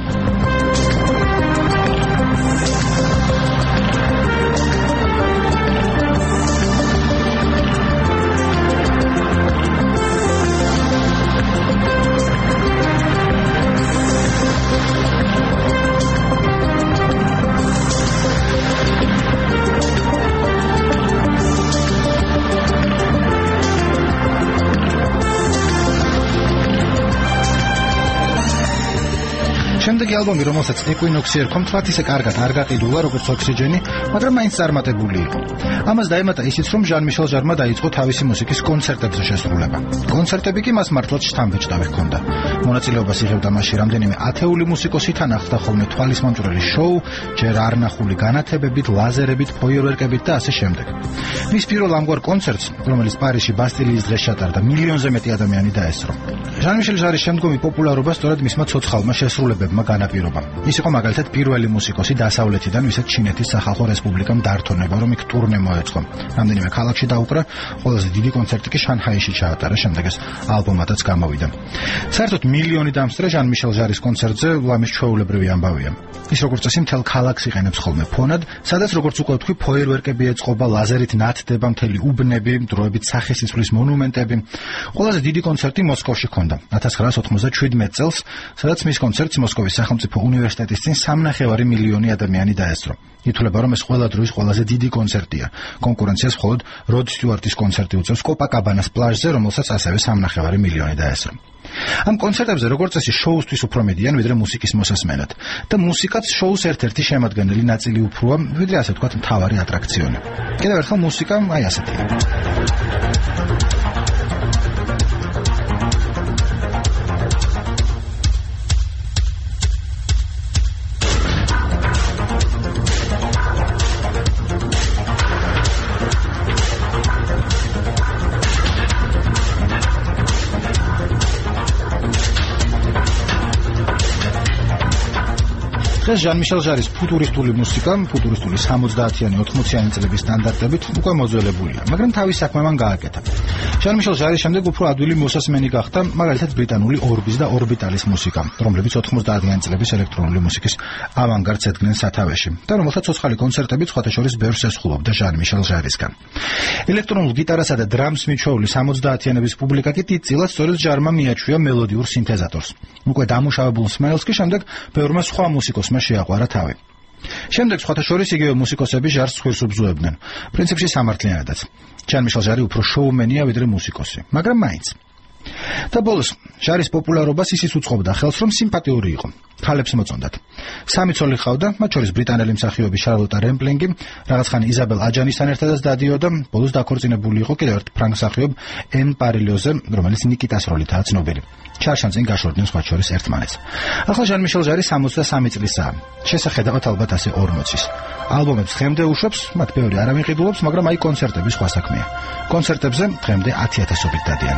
N: შემდეგი ალბომი, რომელსაც Equinox-ი ერქვა, თვათ ისე კარგად არ გაყიდულა, როგორც Oxygen-ი, მაგრამ მაინც წარმატებული იყო. ამას დაემატა ისიც, რომ ჟან-მიშელ ჟარმა დაიწყო თავისი მუსიკის კონცერტებზე შესრულება. კონცერტები კი მას მართლაც შთამბეჭდავი ჰქონდა. მონაწილეობას იღებდა მასში რამდენიმე ათეული მუსიკოსი, თან ახლდა ხოლმე თვალისმომჭრელი შოუ, ჯერ არ ნახული განათებებით, ლაზერებით, ფოიერვერკებით და ასე შემდეგ. მის პირველ ამგვარ კონცერტს, რომელიც პარიზში ბასტილიის დღეს ჩატარდა, მილიონზე მეტი ადამიანი დაესწრო. ჟან-მიშელ ჟარის შემდგომი პოპულარობა სწორედ მისმა ცოცხალმა შესრულებებმა განაპირობა. ის იყო მაგალითად პირველი მუსიკოსი დასავლეთიდან, ვისაც ჩინეთის სახალხო რესპუბლიკამ დართონება, რომ იქ ტურნე მოეწყო. რამდენიმე ქალაქში დაუკრა, ყველაზე დიდი კონცერტი კი შანჰაიში ჩაატარა, შემდეგ ეს ალბომადაც გამოვიდა. საერთოდ მილიონი დამსწრე ჟან-მიშელ ჟარის კონცერტზე ლამის ჩვეულებრივი ამბავია. ის როგორც წესი მთელ ქალაქს იყენებს ხოლმე ფონად, სადაც როგორც უკვე ვთქვი, ფოიერვერკები ეწყობა, ლაზერით ნათდება მთელი უბნები, დროებით სახესიცვლის მონუმენტები. ყველაზე დიდი კონცერტი მოსკოვში ჰქონდა ათას ცხრაას ოთხმოცდაშვიდმეტ წელს, სადაც მის კონცერტს მოსკოვის სახელმწიფო უნივერსიტეტის წინ სამნახევარი მილიონი ადამიანი დაესწრო. ითვლება, რომ ეს ყველა დროის ყველაზე დიდი კონცერტია. კონკურენციას მხოლოდ როდ სტიუარტის კონცერტი უწევს კოპაკაბანას პლაჟზე, რომელსაც ასევე სამნახევარი მილიონი დაესწრო. ამ კონცერტებზე როგორც წესი შოუსთვის უფრო მედიან, ვიდრე მუსიკის მოსასმენად. და მუსიკაც შოუს ერთ-ერთი შემადგენელი ნაწილი უფროა, ვიდრე ასე ვთქვათ, მთავარი ატრაქციონი. კიდევ ერთხელ მუსიკა აი ასეთია. დღეს ჟან-მიშელ ჟარის ფუტურისტული მუსიკა, ფუტურისტული სამოცდაათიანი ოთხმოციანი წლების სტანდარტებით უკვე მოძველებულია, მაგრამ თავის საქმე მან გააკეთა. ჟან-მიშელ ჟარის შემდეგ უფრო ადვილი მოსასმენი გახდა მაგალითად ბრიტანული ორბის და ორბიტალის მუსიკა, რომლებიც ოთხმოცდაათიანი წლების ელექტრონული მუსიკის ავანგარდს ედგნენ სათავეში და რომელთა ცოცხალი კონცერტები სხვათა შორის ბევრს ესხულობდა ჟან-მიშელ ჟარისგან. ელექტრონულ გიტარასა და დრამს მიჩვეული სამოცდაათიანების პუბლიკა კი დიდწილად სწორედ ჟარმა მიაჩვია მელოდიურ სინთეზატორს. უკვე დამუშავებულ სმაილს კი შემდეგ ბევრმა სხვა მუსიკოსმა შეაყვარა თავი. შემდეგ სხვათა შორის იგივე მუსიკოსები ჟარს ცხვირს უბზუებდნენ. პრინციპში სამართლიანადაც. ჟან-მიშელ ჟარი უფრო შოუმენია ვიდრე მუსიკოსი, მაგრამ მაინც. და ბოლოს ჟარის პოპულარობას ისიც უწყობდა ხელს, რომ სიმპათიური იყო. ქალებს მოწონდათ. სამი ცოლი ჰყავდა, მათ შორის ბრიტანელი მსახიობი შარლოტა რემპლინგი, რაღაც ხანი იზაბელ აჯანისთან ერთადაც დადიოდა, ბოლოს დაქორწინებული იყო კიდევ ერთ ფრანგ მსახიობ ენ პარილოზე, რომელიც ნიკიტას როლითაა ცნობილი. ჩარშან წინ გაშორდნენ სხვათა შორის ერთმანეთს. ახლა ჟან-მიშელ ჟარი სამოცდასამი წლისაა. შესახედავად ალბათ ასე ორმოცის. ალბომებს დღემდე უშვებს, მათ ბევრი არ ამიყიდულობს, მაგრამ აი კონცერტები სხვა საქმეა. კონცერტებზე დღემდე ათი ათასობით დადიან.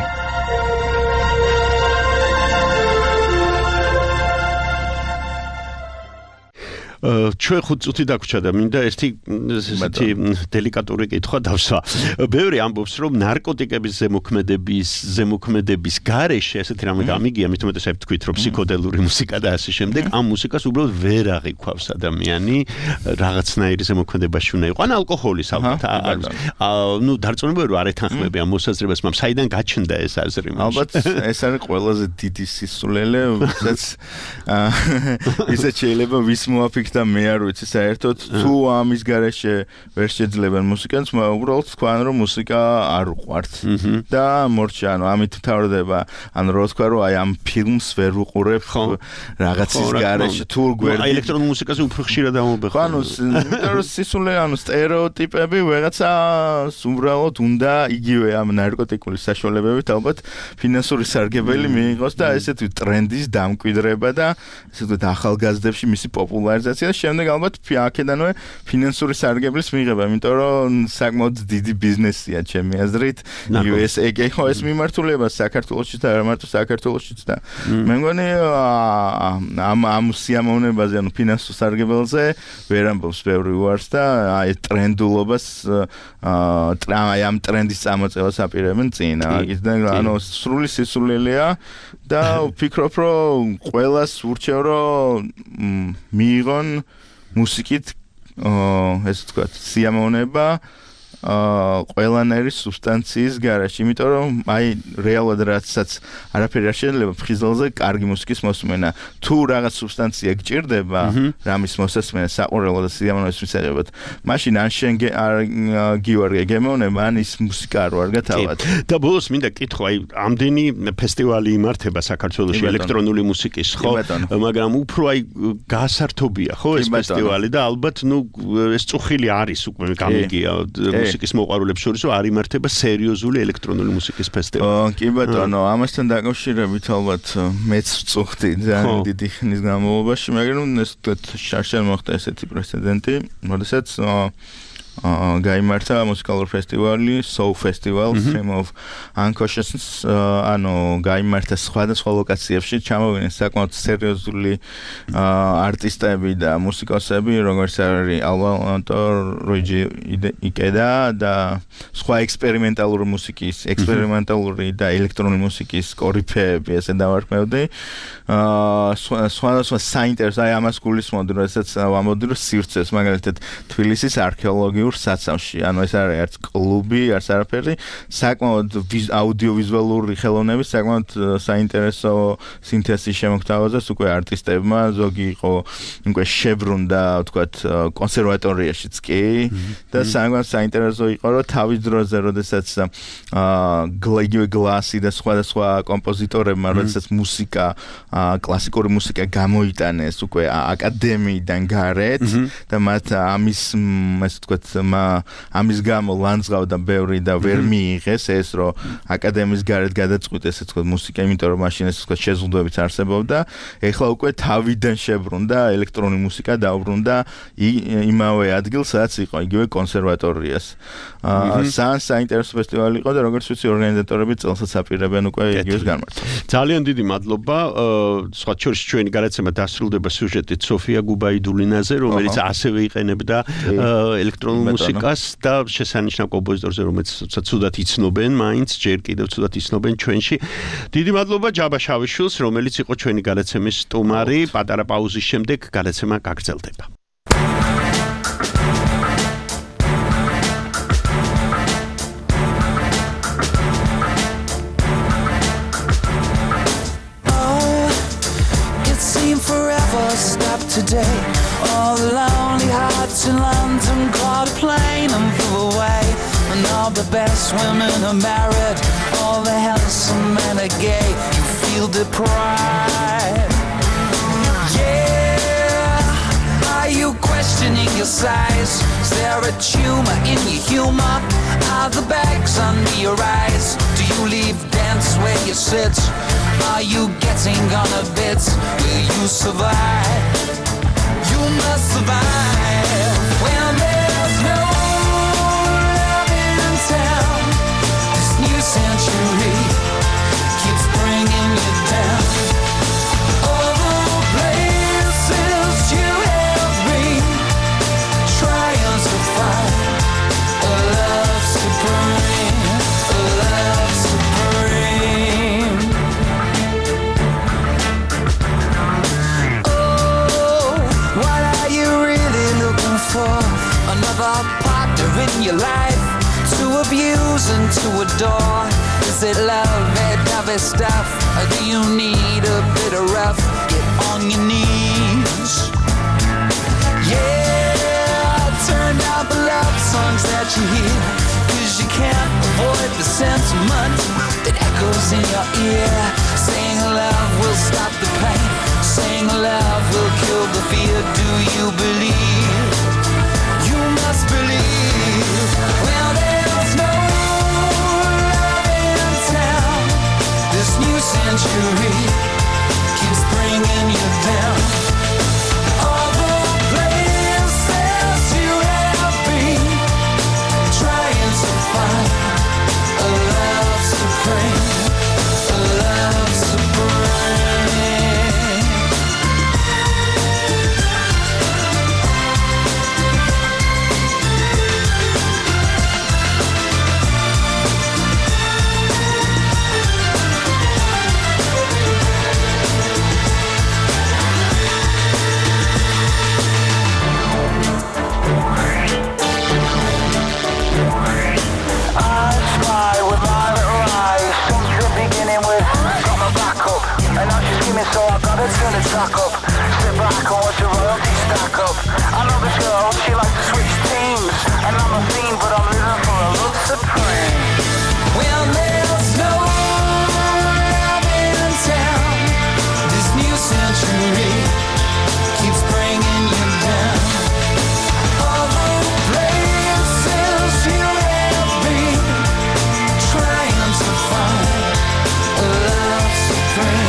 C: ჩვენ ხუთ წუთი დაგვრჩა და მინდა ერთი ესეთი დელიკატური კითხვა დავსვა. ბევრი ამბობს, რომ ნარკოტიკების ზემოქმედების ზემოქმედების გარეშე ესეთი რამე გამიგია, მით უმეტესად თქვით, რომ ფსიქოდელური მუსიკა და ასე შემდეგ, ამ მუსიკას უბრალოდ ვერ აღიქვავს ადამიანი, რაღაცნაირი ზემოქმედებაში უნდა იყო. ან ალკოჰოლის ალბათ არის. ნუ დარწმუნებული რომ არ ეთანხმები ამ მოსაზრებას, მაგრამ საიდან გაჩნდა ეს აზრი?
K: ალბათ ეს არის ყველაზე დიდი სისულელე, ვისაც ისე შეიძლება ვის მოაფიქრა გიქვით და მე არ ვიცი საერთოდ თუ ამის გარეშე ვერ შეძლებენ მუსიკანტს, უბრალოდ თქვენ რომ მუსიკა არ უყვართ და მორჩა, ანუ ამით თავდება, ანუ რო თქვა რომ აი ამ ფილმს ვერ უყურებ რაღაცის გარეშე თუ გვერდი
C: აი ელექტრონულ მუსიკაზე უფრო ხშირად ამობეხო.
K: ანუ იმიტომ რომ სისულე ანუ სტერეოტიპები ვეღაცას უბრალოდ უნდა იგივე ამ ნარკოტიკული საშუალებებით ალბათ ფინანსური სარგებელი მიიღოს და ესეთი ტრენდის დამკვიდრება და ესე ვთქვათ ახალგაზრდებში მისი პოპულარიზაცია და შემდეგ ალბათ აქედანვე ფინანსური სარგებლის მიღება, იმიტომ რომ საკმაოდ დიდი ბიზნესია ჩემი აზრით იუ ეს ეი ხო ეს მიმართულება საქართველოშიც და არ მარტო საქართველოშიც და მე მგონი ამ ამ სიამოვნებაზე ანუ ფინანსურ სარგებელზე ვერ ამბობს ბევრი უარს და აი ტრენდულობას აი ამ ტრენდის წამოწევას აპირებენ წინ აქედან ანუ სრული სისულელეა და ვფიქრობ რომ ყველას ურჩევ რომ მიიღონ მუსიკით ესე ვთქვათ სიამოვნება ყველანაირი სუბსტანციის გარეშე, იმიტომ რომ აი რეალურად რაცაც არაფერი არ შეიძლება ფხიზელზე კარგი მუსიკის მოსმენა. თუ რაღაც სუბსტანცია გჭირდება, რამის მოსმენა საყურებლად და სიამოვნების მისაღებად, მაშინ ან შენ არ გივარგე გემოვნება, ან ის მუსიკა არ ვარ გათავად.
C: და ბოლოს მინდა კითხო, აი ამდენი ფესტივალი იმართება საქართველოში ელექტრონული მუსიკის, ხო? მაგრამ უფრო აი გასართობია, ხო ეს ფესტივალი და ალბათ ნუ ეს წუხილი არის უკვე გამიგია მუსიკის მოყვარულებს შორის რომ არ იმართება სერიოზული ელექტრონული მუსიკის ფესტივალი.
K: კი ბატონო, ამასთან დაკავშირებით ალბათ მეც ვწუხდი ძალიან დიდი ხნის განმავლობაში, მაგრამ ეს შარშან მოხდა ესეთი პრეცედენტი, როდესაც გაიმართა მუსიკალური ფესტივალი Soul Festival Stream of Unconsciousness ანუ გაიმართა სხვადასხვა ლოკაციებში ჩამოვიდნენ საკმაოდ სერიოზული არტისტები და მუსიკოსები როგორც არის ალვანტო როიჯი იკედა და სხვა ექსპერიმენტალური მუსიკის ექსპერიმენტალური და ელექტრონული მუსიკის კორიფეები ესე დავარქმევდი სხვადასხვა საინტერესო აი ამას გულისხმობდი როდესაც ვამბობდი რომ სივრცეს მაგალითად თბილისის არქეოლოგიურ საცავში, ანუ ეს არის ერთ კლუბი, არც არაფერი, საკმაოდ აუდიოვიზუალური ხელოვნების საკმაოდ საინტერესო სინთეზის შემოგთავაზეს უკვე არტისტებმა, ზოგი იყო უკვე შებრუნდა, ვთქვათ, კონსერვატორიაშიც კი და საკმაოდ საინტერესო იყო, რომ თავის დროზე, როდესაც გლეგივე გლასი და სხვადასხვა კომპოზიტორებმა, როდესაც მუსიკა, კლასიკური მუსიკა გამოიტანეს უკვე აკადემიიდან გარეთ და მათ ამის ესე ვთქვათ ამის გამო ლანძღავდა ბევრი და ვერ მიიღეს ეს რომ აკადემიის გარეთ გადაწყვიტეს ესე ვთქვათ მუსიკა, იმიტომ რომ მაშინ ესე ვთქვათ შეზღუდვებიც არსებობდა. ეხლა უკვე თავიდან შებრუნდა ელექტრონული მუსიკა დაუბრუნდა იმავე ადგილს, სადაც იყო იგივე კონსერვატორიას. სან საინტერესო ფესტივალი იყო და როგორც ვიცი ორგანიზატორები წელსაც აპირებენ უკვე იგივეს განმარტებას.
C: ძალიან დიდი მადლობა. სხვა შორის ჩვენი გადაცემა დასრულდება სიუჟეტით სოფია გუბაიდულინაზე, რომელიც ასევე იყენებდა ელექტრონულ მუსიკას და შესანიშნავ კომპოზიტორზე, რომელიც ცუდად იცნობენ, მაინც ჯერ კიდევ ცუდად იცნობენ ჩვენში. დიდი მადლობა ჯაბა შავიშვილს, რომელიც იყო ჩვენი გადაცემის სტუმარი. პატარა პაუზის შემდეგ გადაცემა გაგრძელდება.
O: Today, all the lonely hearts in London caught a plane and flew away. And all the best women are married, all the handsome men are gay. You feel deprived. Yeah, are you questioning your size? Is there a tumor in your humor? Are the bags under your eyes? Do you leave dance where you sit? Are you getting on a bit? Will you survive? You must survive when there's no love in town. This new century keeps bringing you down. All the places you have been trying to find a love supreme, a love supreme. For another partner in your life to abuse and to adore. Is it love, that dovey stuff, or do you need a bit of rough? Get on your knees. Yeah, turn down the love songs that you hear, cause you can't avoid the sentiment that echoes in your ear. Saying love will stop the pain, saying love will kill the fear. Do you believe? You must believe. Well, there's no love in town. This new century keeps bringing you down. All the places you have been, trying to find a love supreme, a love supreme. So I gotta turn the track up, sit back and watch the royalty stack up. I know this girl, she likes to switch teams, and I'm a fiend, but I'm living for a love supreme. Well, there's no love in town. This new century keeps bringing you down. All the places you have been, trying to find a love supreme.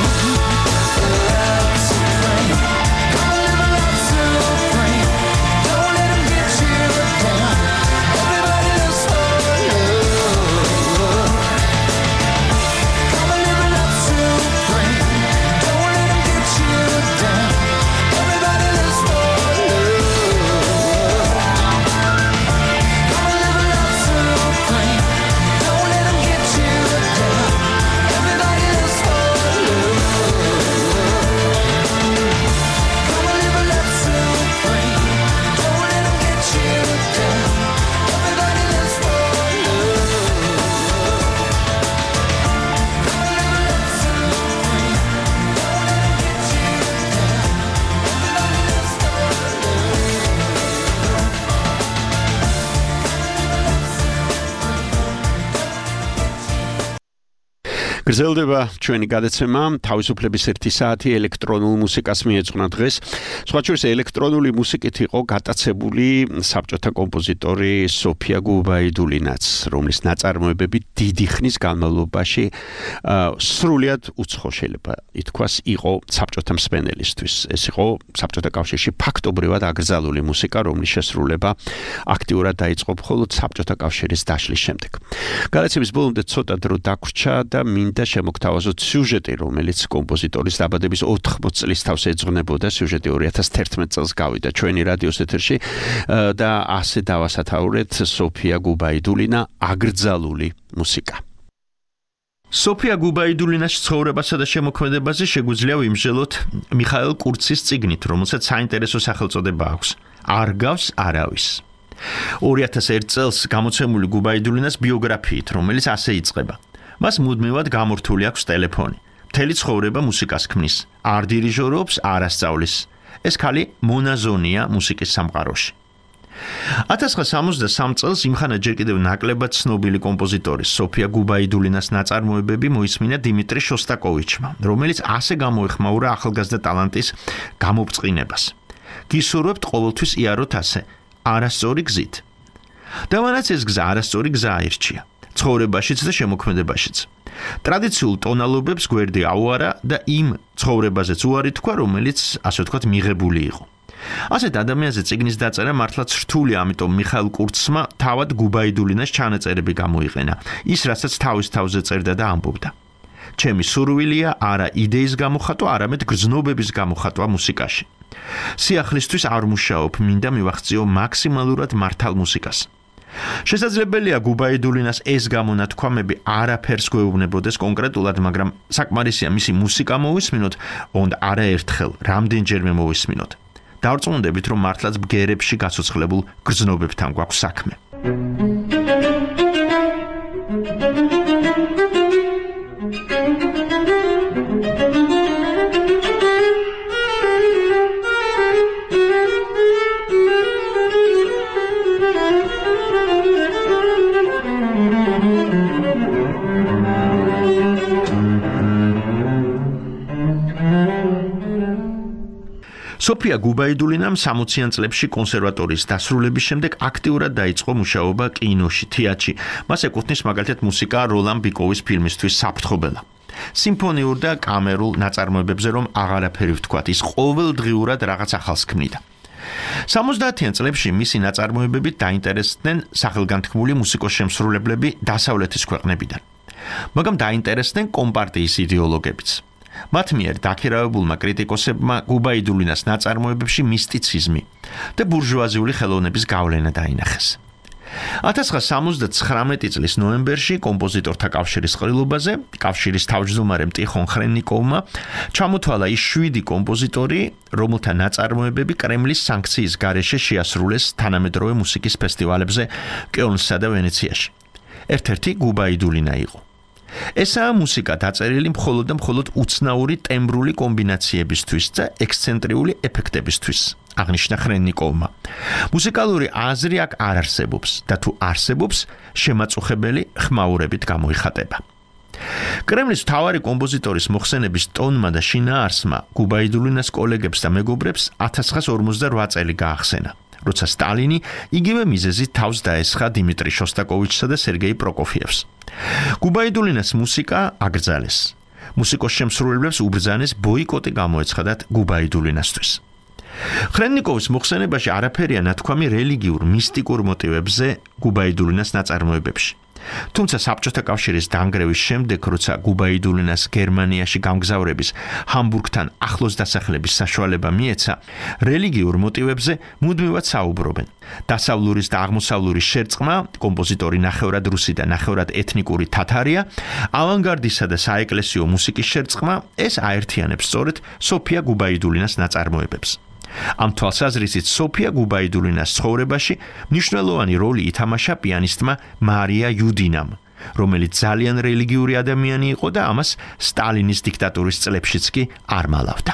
C: გრძელდება ჩვენი გადაცემა თავისუფლების ერთი საათი ელექტრონულ მუსიკას მიეძღვნა დღეს. სხვა შორის ელექტრონული მუსიკით იყო გატაცებული საბჭოთა კომპოზიტორი სოფია გუბაიდულინაც, რომლის ნაწარმოებები დიდი ხნის განმავლობაში სრულიად უცხო შეიძლება ითქვას იყო საბჭოთა მსმენელისთვის. ეს იყო საბჭოთა კავშირში ფაქტობრივად აკრძალული მუსიკა, რომლის შესრულება აქტიურად დაიწყო მხოლოდ საბჭოთა კავშირის დაშლის შემდეგ. გადაცემის ბოლომდე ცოტა დრო დაგვრჩა და მინდა შემოგთავაზოთ სიუჟეტი, რომელიც კომპოზიტორის დაბადების ოთხმოც წლის თავს ეძღვნებოდა. სიუჟეტი ორი ათას თერთმეტ წელს გავიდა ჩვენი რადიოს ეთერში და ასე დავასათაურეთ სოფია გუბაიდულინა აკრძალული მუსიკა. სოფია გუბაიდულინას ცხოვრებასა და შემოქმედებაზე შეგვიძლია ვიმსჯელოთ მიხაელ კურცის წიგნით, რომელსაც საინტერესო სახელწოდება აქვს. არ გავს არავის. ორი ათას ერთ წელს გამოცემული გუბაიდულინას ბიოგრაფიით, რომელიც ასე იწყება. მას მუდმივად გამორთული აქვს ტელეფონი. მთელი ცხოვრება მუსიკას ქმნის. არ დირიჟორობს, არ ასწავლის. ეს ქალი მონაზონია მუსიკის სამყაროში. ათას ცხრაასა სამოცდასამ წელს იმხანა ჯერ კიდევ ნაკლებად ცნობილი კომპოზიტორის სოფია გუბაიდულინას ნაწარმოებები მოისმინა დიმიტრი შოსტაკოვიჩმა, რომელიც ასე გამოეხმაურა ახალგაზრდა ტალანტის გამობწყინებას. გისურვებთ ყოველთვის იაროთ ასე, არასწორი გზით. და მანაც ეს გზა არასწორი გზა აირჩია. ცხოვრებაშიც და შემოქმედებაშიც. ტრადიციულ ტონალობებს გვერდი აუარა და იმ ცხოვრებაზეც უარი თქვა, რომელიც ასე ვთქვათ მიღებული იყო. ასეთ ადამიანზე წიგნის დაწერა მართლაც რთული, ამიტომ მიხაელ კურცმა თავად გუბაიდულინას ჩანაწერები გამოიყენა. ის რასაც თავის თავზე წერდა და ამბობდა. ჩემი სურვილია არა იდეის გამოხატვა, არამედ გრძნობების გამოხატვა მუსიკაში. სიახლისთვის არ მუშაობ, მინდა მივახციო მაქსიმალურად მართალ მუსიკას. შესაძლებელია გუბაიდულინას ეს გამონათქვამები არაფერს გვეუბნებოდეს კონკრეტულად, მაგრამ საკმარისია მისი მუსიკა მოვისმინოთ, ond არაერთხელ, რამდენჯერმე მოვისმინოთ. დავწმუნდებით, რომ მართლაც ბგერებში გაცოცხლებულ გრძნობებთან გვაქვს საქმე. სოფია გუბაიდულინამ სამოციან წლებში კონსერვატორიის დასრულების შემდეგ აქტიურად დაიწყო მუშაობა კინოში, თეატრში. მას ეკუთვნის მაგალითად მუსიკა როლან ბიკოვის ფილმისთვის საფრთხობელა. სიმფონიურ და კამერულ ნაწარმოებებზე რომ აღარაფერი ვთქვათ, ის ყოველდღიურად რაღაც ახალს ქმნიდა. სამოცდაათიან წლებში მისი ნაწარმოებებით დაინტერესდნენ სახელგანთქმული მუსიკოსშემსრულებლები დასავლეთის ქვეყნებიდან. მაგრამ დაინტერესდნენ კომპარტიის იდეოლოგებიც. მათ მიერ დაქირავებულმა კრიტიკოსებმა გუბაიდულინას ნაწარმოებებში მისტიციზმი და ბურჟუაზიული ხელოვნების გავლენა დაინახეს. ათას ცხრაასა სამოცდათხრამეტი წლის ნოემბერში კომპოზიტორთა კავშირის ყრილობაზე, კავშირის თავმჯდომარემ ტიხონ ხრენნიკოვმა ჩამოთვალა ის შვიდი კომპოზიტორი, რომელთა ნაწარმოებები კრემლის სანქციის გარეშე შეასრულეს თანამედროვე მუსიკის ფესტივალებზე კელნსა და ვენეციაში. ერთ-ერთი გუბაიდულინა იყო. ესაა მუსიკა დაწერილი მხოლოდ და მხოლოდ უცნაური ტემბრული კომბინაციებისთვის და ექსცენტრიული ეფექტებისთვის. აღნიშნა ხრენნიკოვმა. მუსიკალური აზრი აქ არ არსებობს და თუ არსებობს, შემაწუხებელი ხმაურებით გამოიხატება. კრემლის მთავარი კომპოზიტორის მოხსენების ტონმა და შინაარსმა გუბაიდულინას კოლეგებს და მეგობრებს ათას ცხრაასა ორმოცდაოთხ წელი გაახსენა, როცა სტალინი იგივე მიზეზით თავს დაესხა დიმიტრი შოსტაკოვიჩსა და სერგეი პროკოფიევს. გუბაიდულინას მუსიკა აკრძალეს. მუსიკოსშემსრულებლებს უბრძანეს ბოიკოტი გამოეცხადათ გუბაიდულინასთვის. ხრენნიკოვის მოხსენებაში არაფერია ნათქვამი რელიგიურ მისტიკურ მოტივებზე გუბაიდულინას ნაწარმოებებში. თუმცა საბჭოთა კავშირის დანგრევის შემდეგ, როცა გუბაიდულინას გერმანიაში გამგზავრების ჰამბურგთან ახლოს დასახლების საშუალება მიეცა, რელიგიურ მოტივებზე მუდმივად საუბრობენ. დასავლურის და აღმოსავლურის შერწყმა, კომპოზიტორი ნახევრად რუსი და ნახევრად ეთნიკური თათარია, ავანგარდისა და საეკლესიო მუსიკის შერწყმა, ეს აერთიანებს სწორედ სოფია გუბაიდულინას ნაწარმოებებს. ამ თვალსაზრისით სოფია გუბაიდულინას ცხოვრებაში მნიშვნელოვანი როლი ითამაშა პიანისტმა მარია იუდინამ, რომელიც ძალიან რელიგიური ადამიანი იყო და ამას სტალინის დიქტატურის წლებშიც კი არ მალავდა.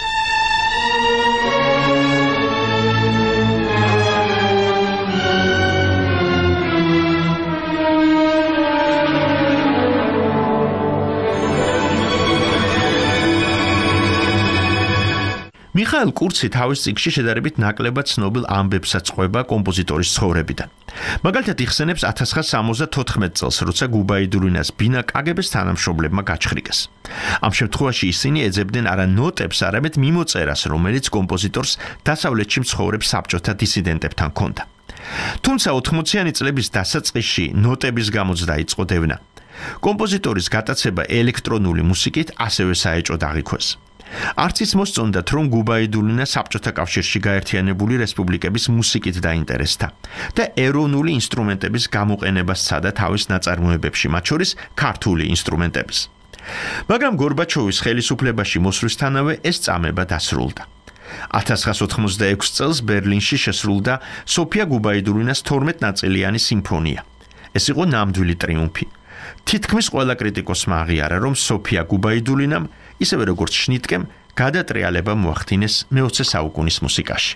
C: მიხაილ კურცი თავის წიგნში შედარებით ნაკლებად ცნობილ ამბებსაც ყვება კომპოზიტორის ცხოვრებიდან. მაგალითად იხსენებს ათას ცხრაასა სამოცდათოთხმეტ წელს, როცა გუბაიდულინას ბინა კაგებეს თანამშრომლებმა გაჩხრიკეს. ამ შემთხვევაში ისინი ეძებდნენ არა ნოტებს, არამედ მიმოწერას, რომელიც კომპოზიტორს დასავლეთში მცხოვრებ საბჭოთა დისიდენტებთან ჰქონდა. თუმცა ოთხმოციანი წლების დასაწყისში ნოტების გამოც დაიწყო დევნა. კომპოზიტორის გატაცება ელექტრონული მუსიკით ასევე საეჭოდ აღიქვეს. არც ის მოსწონდათ, რომ გუბაიდულინა საბჭოთა კავშირში გაერთიანებული რესპუბლიკების მუსიკით დაინტერესდა და ეროვნული ინსტრუმენტების გამოყენებას სცადა თავის ნაწარმოებებში, მათ შორის ქართული ინსტრუმენტების. მაგრამ გორბაჩოვის ხელისუფლებაში მოსვლისთანავე ეს წამება დასრულდა. ათას ცხრაასა ოთხმოცდაექვსი წელს ბერლინში შესრულდა სოფია გუბაიდულინას თორმეტ-ნაწილიანი სიმფონია. ეს იყო ნამდვილი ტრიუმფი. თითქმის ყველა კრიტიკოსმა აღიარა, რომ სოფია გუბაიდულინამ ისევე როგორც შნიტკემ გადატრიალება მოახდინეს მეოცე საუკუნის მუსიკაში.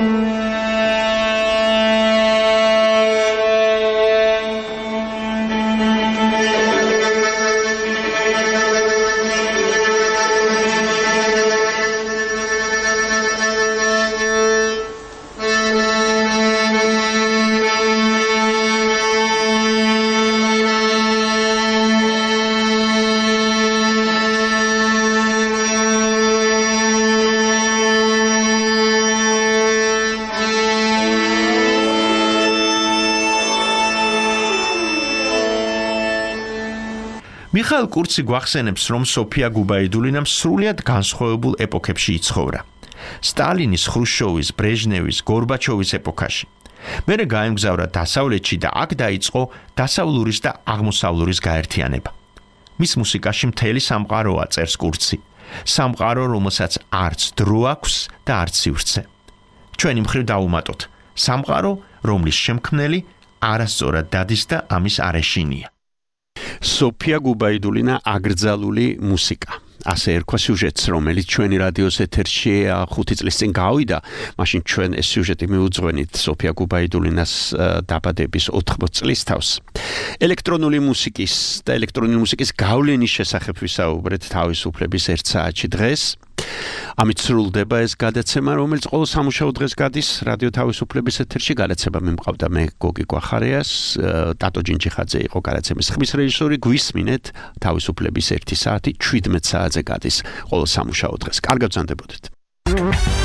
C: მიხაილ კურცი გვახსენებს, რომ სოფია გუბაიდულინამ სრულიად განსხვავებულ ეპოქებში იცხოვრა. სტალინის, ხრუშჩოვის, ბრეჟნევის, გორბაჩოვის ეპოქაში. მერე გაემგზავრა დასავლეთში და აქ დაიწყო დასავლურის და აღმოსავლურის გაერთიანება. მის მუსიკაში მთელი სამყაროა, წერს კურცი. სამყარო, რომელსაც არც დრო აქვს და არც სივრცე. ჩვენი მხრივ დავუმატოთ. სამყარო, რომლის შემქმნელი არასწორად დადის და ამის არეშინია. სოფია გუბაიდულინა აკრძალული მუსიკა. ასე ერქვა სიუჟეტს, რომელიც ჩვენი რადიოს ეთერში ხუთი წლის წინ გავიდა, მაშინ ჩვენ ეს სიუჟეტი მიუძღვენით სოფია გუბაიდულინას დაბადების ოთხმოცი წლის თავს. ელექტრონული მუსიკის და ელექტრონული მუსიკის გავლენის შესახებ ვისაუბრეთ თავისუფლების ერთ საათში დღეს. ამით სრულდება ეს გადაცემა, რომელიც ყოველ სამუშაო დღეს გადის რადიო თავისუფლების ეთერში. გადაცემა მიმყავდა მე გოგი გვახარიას, ტატო ჯინჯიხაძე იყო გადაცემის ხმის რეჟისორი. გვისმინეთ თავისუფლების ერთი საათი შვიდმეტ საათზე გადის ყოველ სამუშაო დღეს. კარგად ვზანდებოდეთ.